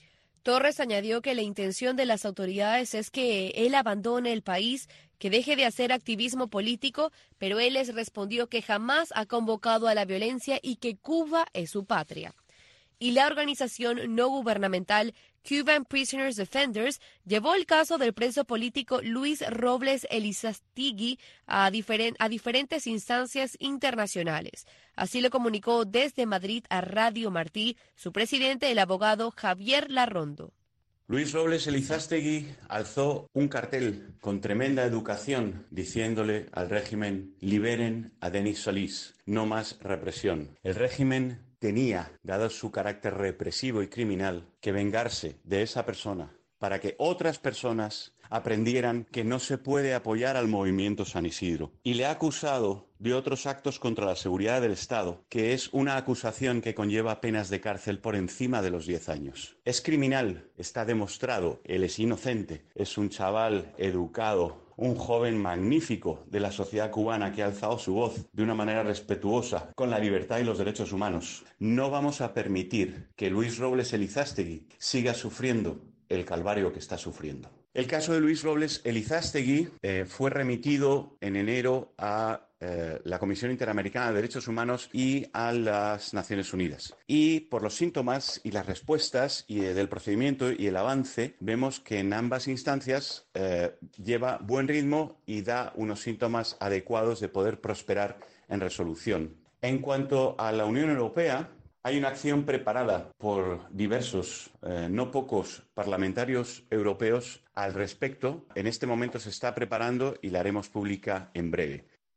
Torres añadió que la intención de las autoridades es que él abandone el país, que deje de hacer activismo político, pero él les respondió que jamás ha convocado a la violencia y que Cuba es su patria. Y la organización no gubernamental Cuban Prisoners Defenders llevó el caso del preso político Luis Robles Elizastegui a, diferen- a diferentes instancias internacionales. Así lo comunicó desde Madrid a Radio Martí su presidente, el abogado Javier Larrondo. Luis Robles Elizastegui alzó un cartel con tremenda educación diciéndole al régimen: liberen a Denis Solís, no más represión. El régimen tenía, dado su carácter represivo y criminal, que vengarse de esa persona para que otras personas aprendieran que no se puede apoyar al movimiento San Isidro. Y le ha acusado de otros actos contra la seguridad del Estado, que es una acusación que conlleva penas de cárcel por encima de los diez años. Es criminal, está demostrado, él es inocente, es un chaval educado, un joven magnífico de la sociedad cubana que ha alzado su voz de una manera respetuosa con la libertad y los derechos humanos. No vamos a permitir que Luis Robles Elizastegui siga sufriendo el calvario que está sufriendo. El caso de Luis Robles Elizastegui eh, fue remitido en enero a eh, la Comisión Interamericana de Derechos Humanos y a las Naciones Unidas. Y por los síntomas y las respuestas y, eh, del procedimiento y el avance, vemos que en ambas instancias eh, lleva buen ritmo y da unos síntomas adecuados de poder prosperar en resolución. En cuanto a la Unión Europea, hay una acción preparada por diversos, eh, no pocos parlamentarios europeos al respecto. En este momento se está preparando y la haremos pública en breve.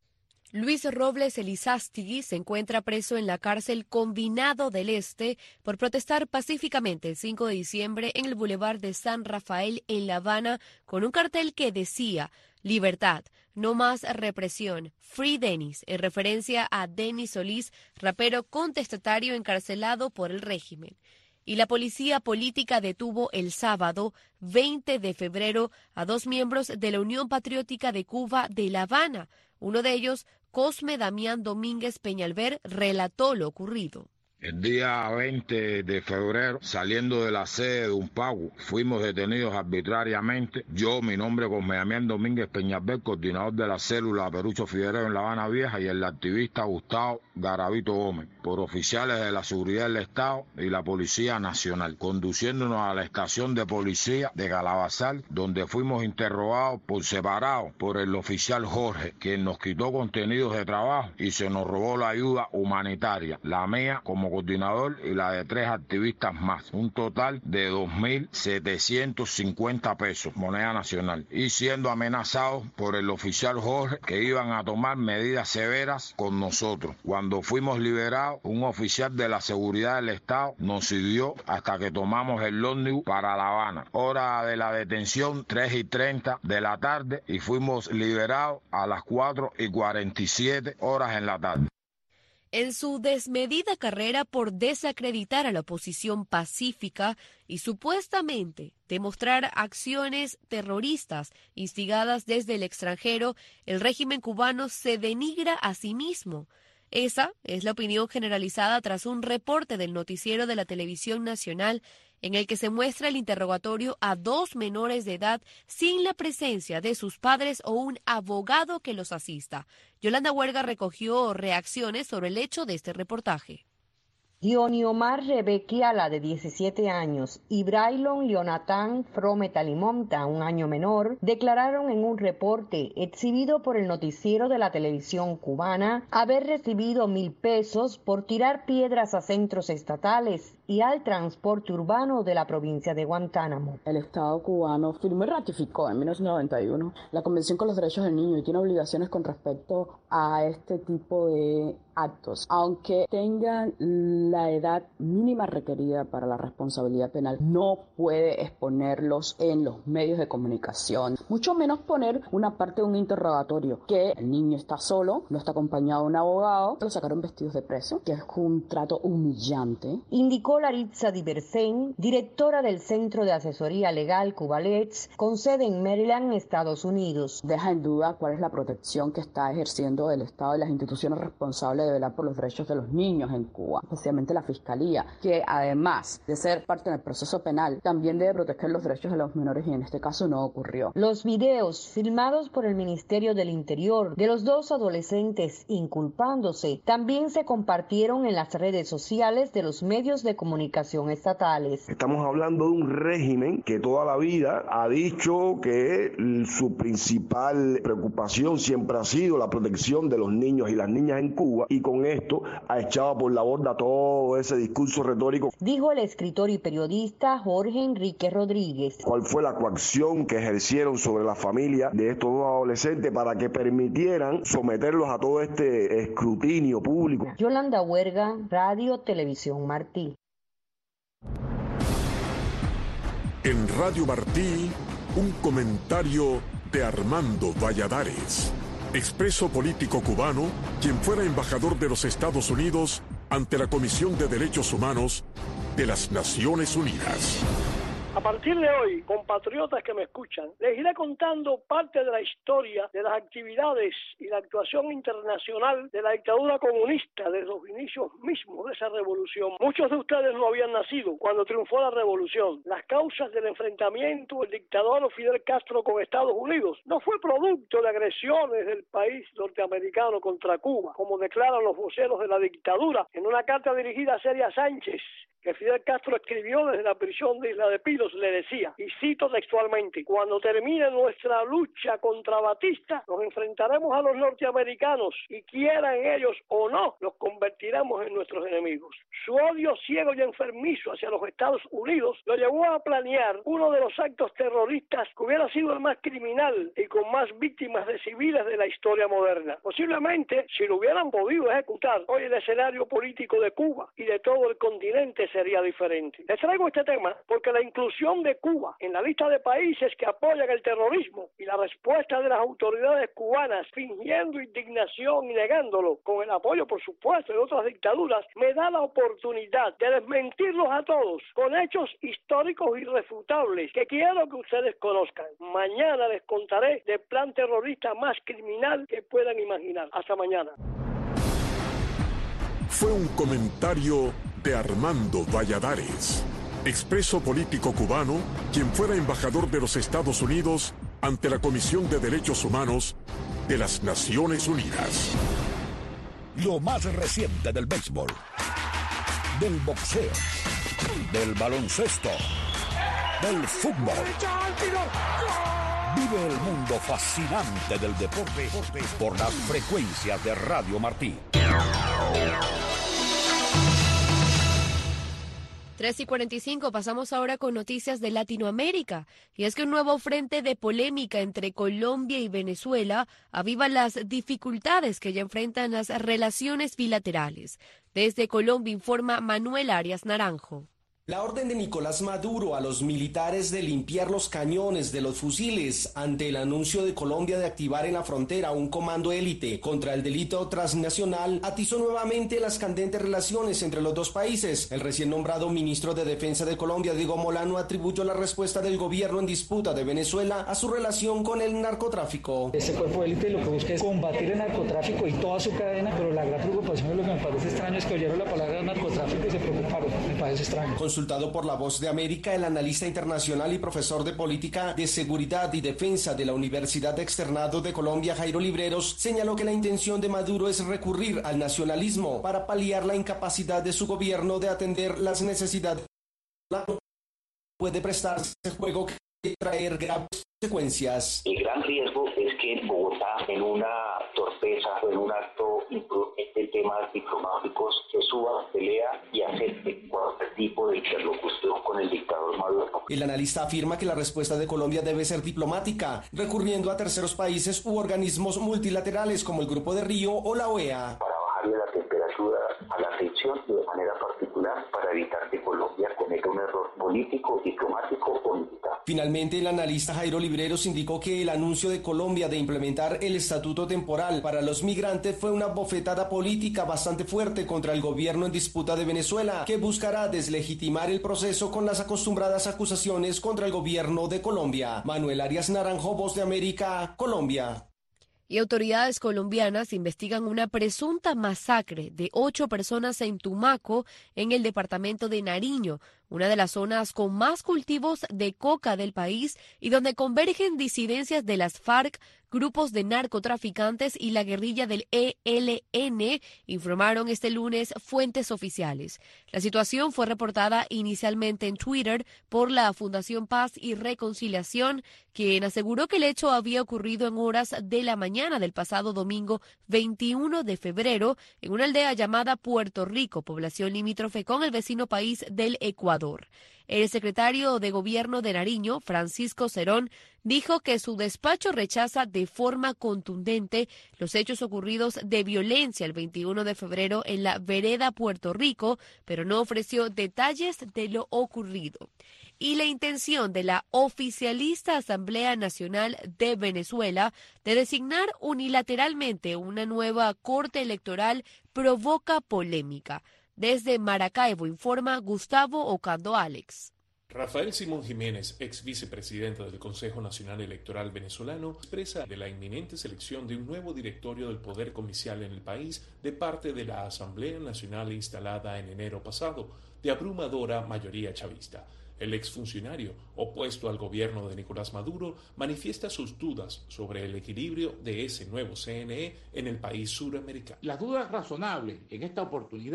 Luis Robles Elizástegui se encuentra preso en la cárcel Combinado del Este por protestar pacíficamente el cinco de diciembre en el Boulevard de San Rafael en La Habana con un cartel que decía «Libertad, no más represión, Free Denis», en referencia a Denis Solís, rapero contestatario encarcelado por el régimen. Y la policía política detuvo el sábado, veinte de febrero, a dos miembros de la Unión Patriótica de Cuba de La Habana. Uno de ellos, Cosme Damián Domínguez Peñalver, relató lo ocurrido. El día veinte de febrero, saliendo de la sede de Umpagu, fuimos detenidos arbitrariamente. Yo, mi nombre es Cosme Damián Domínguez Peñalver, coordinador de la célula Perucho Figueroa en La Habana Vieja, y el activista Gustavo Garavito Gómez, por oficiales de la Seguridad del Estado y la Policía Nacional, conduciéndonos a la estación de policía de Calabazal, donde fuimos interrogados por separado por el oficial Jorge, quien nos quitó contenidos de trabajo y se nos robó la ayuda humanitaria, la mía como coordinador y la de tres activistas más, un total de dos mil setecientos cincuenta pesos, moneda nacional, y siendo amenazados por el oficial Jorge que iban a tomar medidas severas con nosotros. Cuando fuimos liberados, un oficial de la Seguridad del Estado nos siguió hasta que tomamos el ómnibus para La Habana. Hora de la detención, tres y treinta de la tarde, y fuimos liberados a las cuatro y cuarenta y siete horas en la tarde. En su desmedida carrera por desacreditar a la oposición pacífica y supuestamente demostrar acciones terroristas instigadas desde el extranjero, el régimen cubano se denigra a sí mismo. Esa es la opinión generalizada tras un reporte del noticiero de la Televisión Nacional en el que se muestra el interrogatorio a dos menores de edad sin la presencia de sus padres o un abogado que los asista. Yolanda Huerga recogió reacciones sobre el hecho de este reportaje. Dioniomar Rebequiala, de diecisiete años, y Braylon Leonatán Frometalimonta, un año menor, declararon en un reporte exhibido por el noticiero de la televisión cubana haber recibido mil pesos por tirar piedras a centros estatales y al transporte urbano de la provincia de Guantánamo. El Estado cubano firmó y ratificó en mil novecientos noventa y uno la Convención con los Derechos del Niño y tiene obligaciones con respecto a este tipo de actos, aunque tengan la edad mínima requerida para la responsabilidad penal, no puede exponerlos en los medios de comunicación, mucho menos poner una parte de un interrogatorio, que el niño está solo, no está acompañado de un abogado, lo sacaron vestidos de preso, que es un trato humillante. Indicó Laritza Diversen, directora del Centro de Asesoría Legal Cubalets, con sede en Maryland, Estados Unidos. Deja en duda cuál es la protección que está ejerciendo el Estado y las instituciones responsables de velar por los derechos de los niños en Cuba, especialmente la Fiscalía, que además de ser parte del proceso penal, también debe proteger los derechos de los menores, y en este caso no ocurrió. Los videos filmados por el Ministerio del Interior de los dos adolescentes inculpándose también se compartieron en las redes sociales de los medios de comunicación estatales. Estamos hablando de un régimen que toda la vida ha dicho que su principal preocupación siempre ha sido la protección de los niños y las niñas en Cuba, y con esto ha echado por la borda todo ese discurso retórico. Dijo el escritor y periodista Jorge Enrique Rodríguez. ¿Cuál fue la coacción que ejercieron sobre la familia de estos dos adolescentes para que permitieran someterlos a todo este escrutinio público? Yolanda Huerga, Radio Televisión Martí. En Radio Martí, un comentario de Armando Valladares, expreso político cubano, quien fuera embajador de los Estados Unidos ante la Comisión de Derechos Humanos de las Naciones Unidas. A partir de hoy, compatriotas que me escuchan, les iré contando parte de la historia de las actividades y la actuación internacional de la dictadura comunista desde los inicios mismos de esa revolución. Muchos de ustedes no habían nacido cuando triunfó la revolución. Las causas del enfrentamiento del dictador Fidel Castro con Estados Unidos no fue producto de agresiones del país norteamericano contra Cuba, como declaran los voceros de la dictadura en una carta dirigida a Celia Sánchez que Fidel Castro escribió desde la prisión de Isla de Pilos, le decía, y cito textualmente: cuando termine nuestra lucha contra Batista, nos enfrentaremos a los norteamericanos y quieran ellos o no, los convertiremos en nuestros enemigos. Su odio ciego y enfermizo hacia los Estados Unidos lo llevó a planear uno de los actos terroristas que hubiera sido el más criminal y con más víctimas de civiles de la historia moderna. Posiblemente, si lo hubieran podido ejecutar, hoy el escenario político de Cuba y de todo el continente sería diferente. Les traigo este tema porque la inclusión de Cuba en la lista de países que apoyan el terrorismo y la respuesta de las autoridades cubanas fingiendo indignación y negándolo, con el apoyo, por supuesto, de otras dictaduras, me da la oportunidad de desmentirlos a todos con hechos históricos irrefutables que quiero que ustedes conozcan. Mañana les contaré del plan terrorista más criminal que puedan imaginar. Hasta mañana. Fue un comentario de Armando Valladares, expreso político cubano, quien fuera embajador de los Estados Unidos ante la Comisión de Derechos Humanos de las Naciones Unidas. Lo más reciente del béisbol, del boxeo, del baloncesto, del fútbol. Vive el mundo fascinante del deporte por las frecuencias de Radio Martí. tres y cuarenta y cinco, pasamos ahora con noticias de Latinoamérica. Y es que un nuevo frente de polémica entre Colombia y Venezuela aviva las dificultades que ya enfrentan las relaciones bilaterales. Desde Colombia informa Manuel Arias Naranjo. La orden de Nicolás Maduro a los militares de limpiar los cañones de los fusiles ante el anuncio de Colombia de activar en la frontera un comando élite contra el delito transnacional atizó nuevamente las candentes relaciones entre los dos países. El recién nombrado ministro de Defensa de Colombia, Diego Molano, atribuyó la respuesta del gobierno en disputa de Venezuela a su relación con el narcotráfico. Este cuerpo élite lo que busca es combatir el narcotráfico y toda su cadena, pero la gran preocupación, lo que me parece extraño, es que oyeron la palabra narcotráfico y se preocuparon. Me parece extraño. Consultado por La Voz de América, el analista internacional y profesor de política de seguridad y defensa de la Universidad Externado de Colombia, Jairo Libreros, señaló que la intención de Maduro es recurrir al nacionalismo para paliar la incapacidad de su gobierno de atender las necesidades. Puede prestarse juego que traer graves consecuencias. El gran riesgo es que Bogotá, en una torpeza o en un acto de temas diplomáticos, se suba, pelea y acepte cualquier tipo de interlocución con el dictador Maduro. El analista afirma que la respuesta de Colombia debe ser diplomática, recurriendo a terceros países u organismos multilaterales como el Grupo de Río o la O E A. Para bajarle la temperatura a la tensión y de manera particular para evitar que Colombia cometa un error político, diplomático o militar. Finalmente, el analista Jairo Libreros indicó que el anuncio de Colombia de implementar el estatuto temporal para los migrantes fue una bofetada política bastante fuerte contra el gobierno en disputa de Venezuela, que buscará deslegitimar el proceso con las acostumbradas acusaciones contra el gobierno de Colombia. Manuel Arias Naranjo, Voz de América, Colombia. Y autoridades colombianas investigan una presunta masacre de ocho personas en Tumaco, en el departamento de Nariño, una de las zonas con más cultivos de coca del país y donde convergen disidencias de las FARC, grupos de narcotraficantes y la guerrilla del E L N, informaron este lunes fuentes oficiales. La situación fue reportada inicialmente en Twitter por la Fundación Paz y Reconciliación, quien aseguró que el hecho había ocurrido en horas de la mañana del pasado domingo veintiuno de febrero en una aldea llamada Puerto Rico, población limítrofe con el vecino país del Ecuador. El secretario de Gobierno de Nariño, Francisco Cerón, dijo que su despacho rechaza de forma contundente los hechos ocurridos de violencia el veintiuno de febrero en la vereda Puerto Rico, pero no ofreció detalles de lo ocurrido. Y la intención de la oficialista Asamblea Nacional de Venezuela de designar unilateralmente una nueva corte electoral provoca polémica. Desde Maracaibo informa Gustavo Ocando Alex. Rafael Simón Jiménez, ex vicepresidente del Consejo Nacional Electoral venezolano, expresa de la inminente selección de un nuevo directorio del poder comicial en el país de parte de la Asamblea Nacional instalada en enero pasado, de abrumadora mayoría chavista. El exfuncionario, opuesto al gobierno de Nicolás Maduro, manifiesta sus dudas sobre el equilibrio de ese nuevo C N E en el país suramericano. Las dudas razonables en esta oportunidad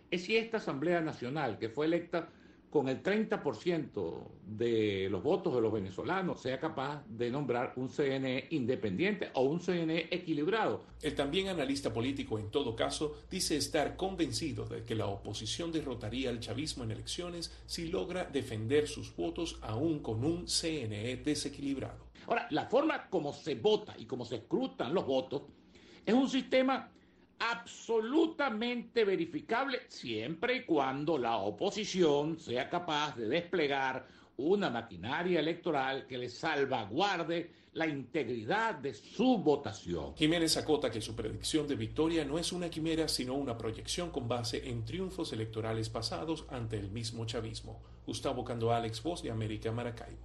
es si esta Asamblea Nacional, que fue electa con el treinta por ciento de los votos de los venezolanos, sea capaz de nombrar un C N E independiente o un C N E equilibrado. El también analista político, en todo caso, dice estar convencido de que la oposición derrotaría al chavismo en elecciones si logra defender sus votos aún con un C N E desequilibrado. Ahora, la forma como se vota y como se escrutan los votos es un sistema absolutamente verificable siempre y cuando la oposición sea capaz de desplegar una maquinaria electoral que le salvaguarde la integridad de su votación. Jiménez acota que su predicción de victoria no es una quimera, sino una proyección con base en triunfos electorales pasados ante el mismo chavismo. Gustavo Candoalex, Voz de América, Maracaibo.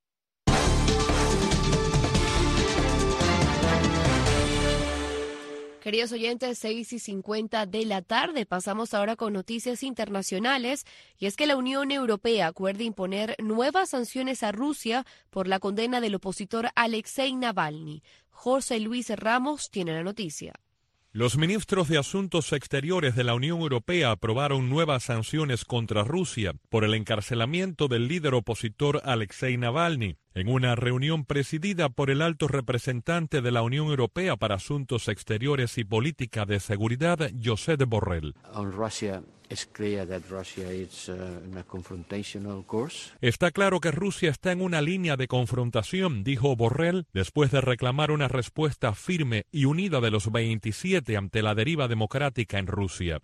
Queridos oyentes, seis y cincuenta de la tarde. Pasamos ahora con noticias internacionales, y es que la Unión Europea acuerda imponer nuevas sanciones a Rusia por la condena del opositor Alexei Navalny. José Luis Ramos tiene la noticia. Los ministros de Asuntos Exteriores de la Unión Europea aprobaron nuevas sanciones contra Rusia por el encarcelamiento del líder opositor Alexei Navalny, en una reunión presidida por el alto representante de la Unión Europea para Asuntos Exteriores y Política de Seguridad, Josep Borrell. Está claro que Rusia está en una línea de confrontación, dijo Borrell, después de reclamar una respuesta firme y unida de los veintisiete ante la deriva democrática en Rusia.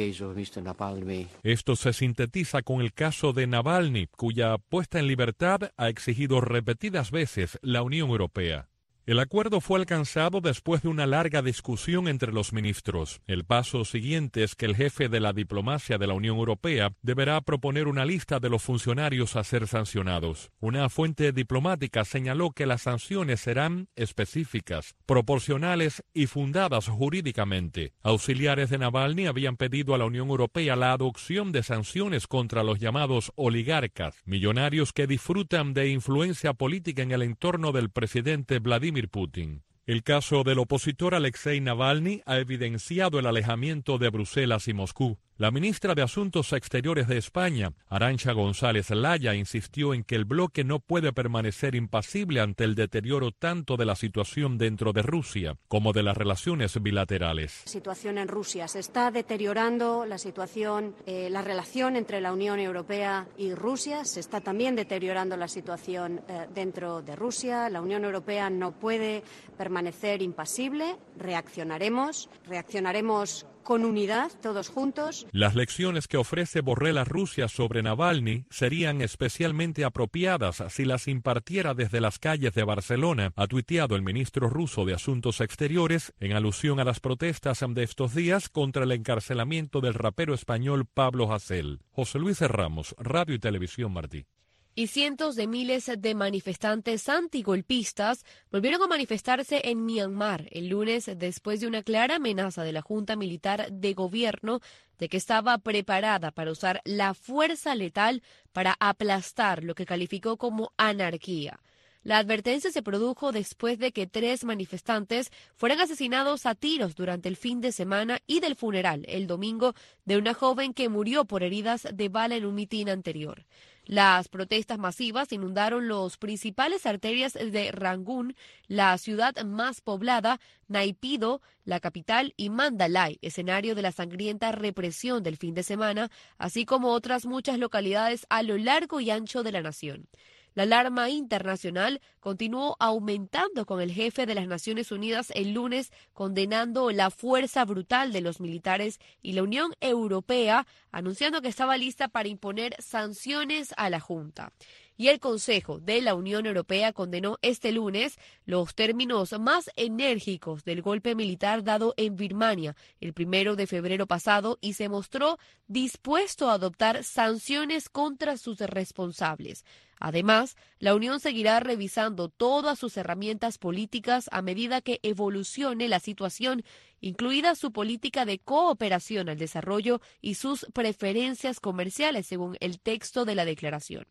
Esto se sintetiza con el caso de Navalny, cuya puesta en libertad ha exigido repetidas veces la Unión Europea. El acuerdo fue alcanzado después de una larga discusión entre los ministros. El paso siguiente es que el jefe de la diplomacia de la Unión Europea deberá proponer una lista de los funcionarios a ser sancionados. Una fuente diplomática señaló que las sanciones serán específicas, proporcionales y fundadas jurídicamente. Auxiliares de Navalny habían pedido a la Unión Europea la adopción de sanciones contra los llamados oligarcas, millonarios que disfrutan de influencia política en el entorno del presidente Vladimir Putin. El caso del opositor Alexei Navalny ha evidenciado el alejamiento de Bruselas y Moscú. La ministra de Asuntos Exteriores de España, Arantxa González Laya, insistió en que el bloque no puede permanecer impasible ante el deterioro tanto de la situación dentro de Rusia como de las relaciones bilaterales. La situación en Rusia se está deteriorando, la situación, eh, la relación entre la Unión Europea y Rusia, se está también deteriorando la situación eh, dentro de Rusia. La Unión Europea no puede permanecer impasible, reaccionaremos, reaccionaremos con unidad, todos juntos. Las lecciones que ofrece Borrell a Rusia sobre Navalny serían especialmente apropiadas si las impartiera desde las calles de Barcelona, ha tuiteado el ministro ruso de Asuntos Exteriores en alusión a las protestas de estos días contra el encarcelamiento del rapero español Pablo Hasél. José Luis Ramos, Radio y Televisión Martí. Y cientos de miles de manifestantes antigolpistas volvieron a manifestarse en Myanmar el lunes después de una clara amenaza de la Junta Militar de Gobierno de que estaba preparada para usar la fuerza letal para aplastar lo que calificó como anarquía. La advertencia se produjo después de que tres manifestantes fueran asesinados a tiros durante el fin de semana y del funeral el domingo de una joven que murió por heridas de bala en un mitin anterior. Las protestas masivas inundaron las principales arterias de Rangún, la ciudad más poblada, Naypyidaw, la capital, y Mandalay, escenario de la sangrienta represión del fin de semana, así como otras muchas localidades a lo largo y ancho de la nación. La alarma internacional continuó aumentando con el jefe de las Naciones Unidas el lunes condenando la fuerza brutal de los militares y la Unión Europea anunciando que estaba lista para imponer sanciones a la Junta. Y el Consejo de la Unión Europea condenó este lunes los términos más enérgicos del golpe militar dado en Birmania el primero de febrero pasado y se mostró dispuesto a adoptar sanciones contra sus responsables. Además, la Unión seguirá revisando todas sus herramientas políticas a medida que evolucione la situación, incluida su política de cooperación al desarrollo y sus preferencias comerciales, según el texto de la declaración.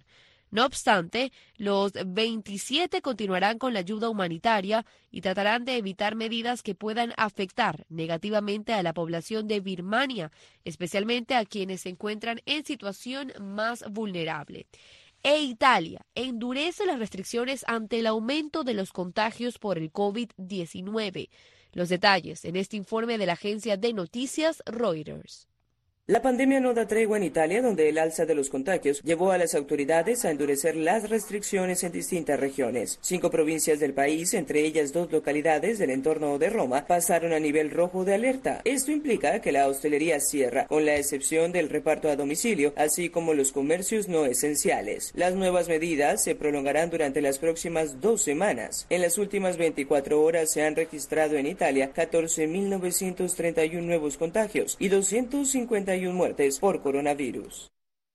No obstante, los veintisiete continuarán con la ayuda humanitaria y tratarán de evitar medidas que puedan afectar negativamente a la población de Birmania, especialmente a quienes se encuentran en situación más vulnerable. E Italia endurece las restricciones ante el aumento de los contagios por el COVID diecinueve. Los detalles en este informe de la agencia de noticias Reuters. La pandemia no da tregua en Italia, donde el alza de los contagios llevó a las autoridades a endurecer las restricciones en distintas regiones. Cinco provincias del país, entre ellas dos localidades del entorno de Roma, pasaron a nivel rojo de alerta. Esto implica que la hostelería cierra, con la excepción del reparto a domicilio, así como los comercios no esenciales. Las nuevas medidas se prolongarán durante las próximas dos semanas. En las últimas veinticuatro horas se han registrado en Italia catorce mil novecientos treinta y uno nuevos contagios y doscientos cincuenta y una muertes por coronavirus.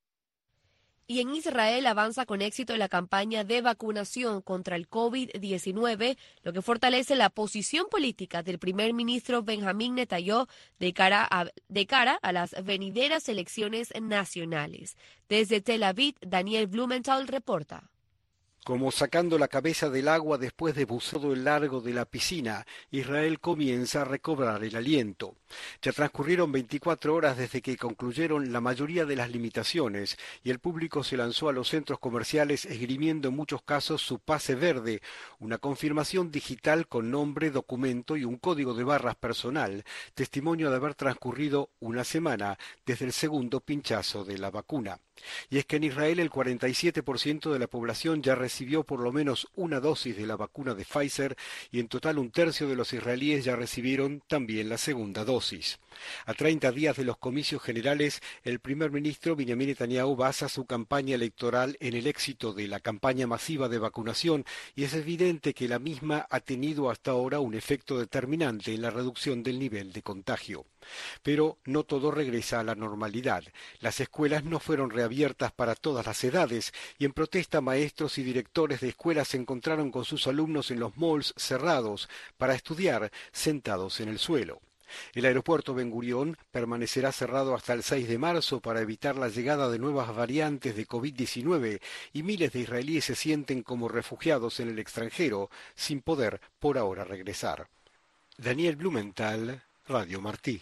Y en Israel avanza con éxito la campaña de vacunación contra el COVID diecinueve, lo que fortalece la posición política del primer ministro Benjamín Netanyahu de cara a, de cara a las venideras elecciones nacionales. Desde Tel Aviv, Daniel Blumenthal reporta. Como sacando la cabeza del agua después de bucear el largo de la piscina, Israel comienza a recobrar el aliento. Ya transcurrieron veinticuatro horas desde que concluyeron la mayoría de las limitaciones y el público se lanzó a los centros comerciales esgrimiendo en muchos casos su pase verde, una confirmación digital con nombre, documento y un código de barras personal, testimonio de haber transcurrido una semana desde el segundo pinchazo de la vacuna. Y es que en Israel el cuarenta y siete por ciento de la población ya recibió por lo menos una dosis de la vacuna de Pfizer y en total un tercio de los israelíes ya recibieron también la segunda dosis. A treinta días de los comicios generales, el primer ministro Benjamin Netanyahu basa su campaña electoral en el éxito de la campaña masiva de vacunación y es evidente que la misma ha tenido hasta ahora un efecto determinante en la reducción del nivel de contagio. Pero no todo regresa a la normalidad. Las escuelas no fueron reabiertas para todas las edades y en protesta maestros y directores de escuelas se encontraron con sus alumnos en los malls cerrados para estudiar sentados en el suelo. El aeropuerto Ben Gurión permanecerá cerrado hasta el seis de marzo para evitar la llegada de nuevas variantes de COVID diecinueve y miles de israelíes se sienten como refugiados en el extranjero sin poder por ahora regresar. Daniel Blumenthal, Radio Martí.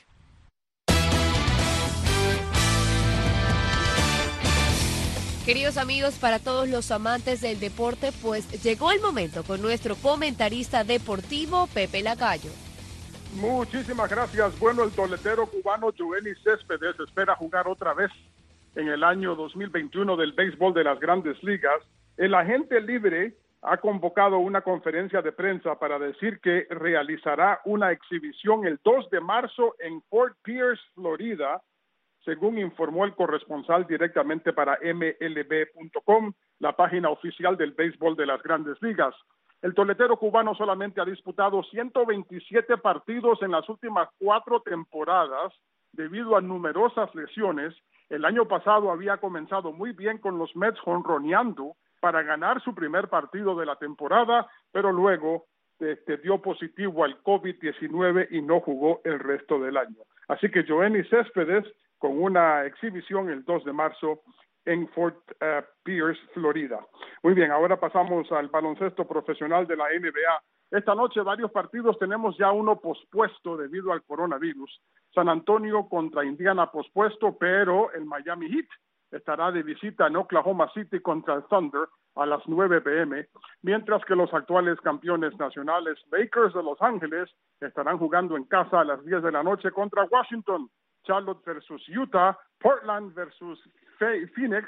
Queridos amigos, para todos los amantes del deporte, pues llegó el momento con nuestro comentarista deportivo, Pepe Lacayo. Muchísimas gracias. Bueno, el toletero cubano Yoenis Céspedes espera jugar otra vez en el año dos mil veintiuno del béisbol de las Grandes Ligas. El agente libre ha convocado una conferencia de prensa para decir que realizará una exhibición el dos de marzo en Fort Pierce, Florida, según informó el corresponsal directamente para M L B punto com, la página oficial del béisbol de las Grandes Ligas. El toletero cubano solamente ha disputado ciento veintisiete partidos en las últimas cuatro temporadas debido a numerosas lesiones. El año pasado había comenzado muy bien con los Mets jonroneando para ganar su primer partido de la temporada, pero luego este, dio positivo al COVID diecinueve y no jugó el resto del año. Así que Yoenis Céspedes con una exhibición el dos de marzo en Fort uh, Pierce, Florida. Muy bien, ahora pasamos al baloncesto profesional de la N B A. Esta noche varios partidos, tenemos ya uno pospuesto debido al coronavirus. San Antonio contra Indiana pospuesto, pero el Miami Heat estará de visita en Oklahoma City contra el Thunder a las nueve p m, mientras que los actuales campeones nacionales Lakers de Los Ángeles estarán jugando en casa a las diez de la noche contra Washington. Charlotte versus Utah, Portland versus Phoenix,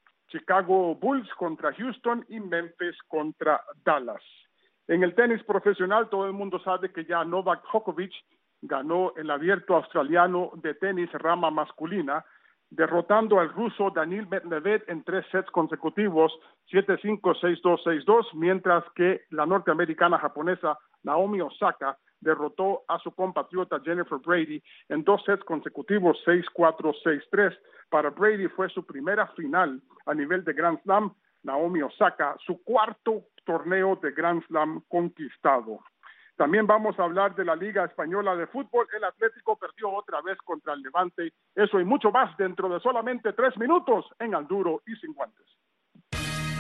Chicago Bulls contra Houston y Memphis contra Dallas. En el tenis profesional todo el mundo sabe que ya Novak Djokovic ganó el abierto australiano de tenis rama masculina, derrotando al ruso Daniil Medvedev en tres sets consecutivos, siete cinco, seis dos, seis dos, mientras que la norteamericana japonesa Naomi Osaka derrotó a su compatriota Jennifer Brady en dos sets consecutivos, seis cuatro, seis tres. Para Brady fue su primera final a nivel de Grand Slam. Naomi Osaka, su cuarto torneo de Grand Slam conquistado. También vamos a hablar de la Liga Española de Fútbol. El Atlético perdió otra vez contra el Levante. Eso y mucho más dentro de solamente tres minutos en Al Duro y Sin Guantes.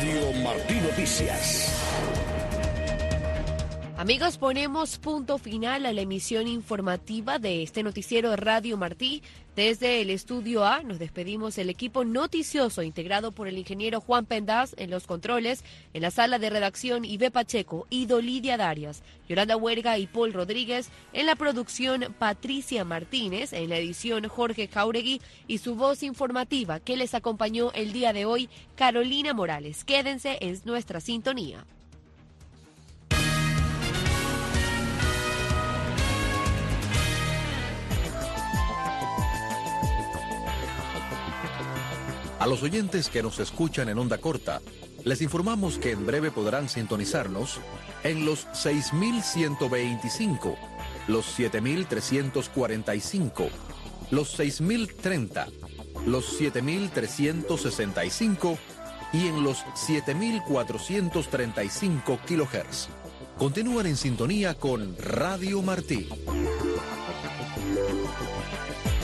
Radio Martí Noticias. Amigos, ponemos punto final a la emisión informativa de este noticiero Radio Martí. Desde el Estudio A nos despedimos el equipo noticioso integrado por el ingeniero Juan Pendaz en los controles, en la sala de redacción Ibe Pacheco, Ido Lidia Darias, Yolanda Huerga y Paul Rodríguez, en la producción Patricia Martínez, en la edición Jorge Jauregui y su voz informativa que les acompañó el día de hoy, Carolina Morales. Quédense en nuestra sintonía. A los oyentes que nos escuchan en onda corta, les informamos que en breve podrán sintonizarnos en los seis mil ciento veinticinco, los siete mil trescientos cuarenta y cinco, los seis mil treinta, los siete mil trescientos sesenta y cinco y en los siete mil cuatrocientos treinta y cinco kilohertz. Continúan en sintonía con Radio Martí.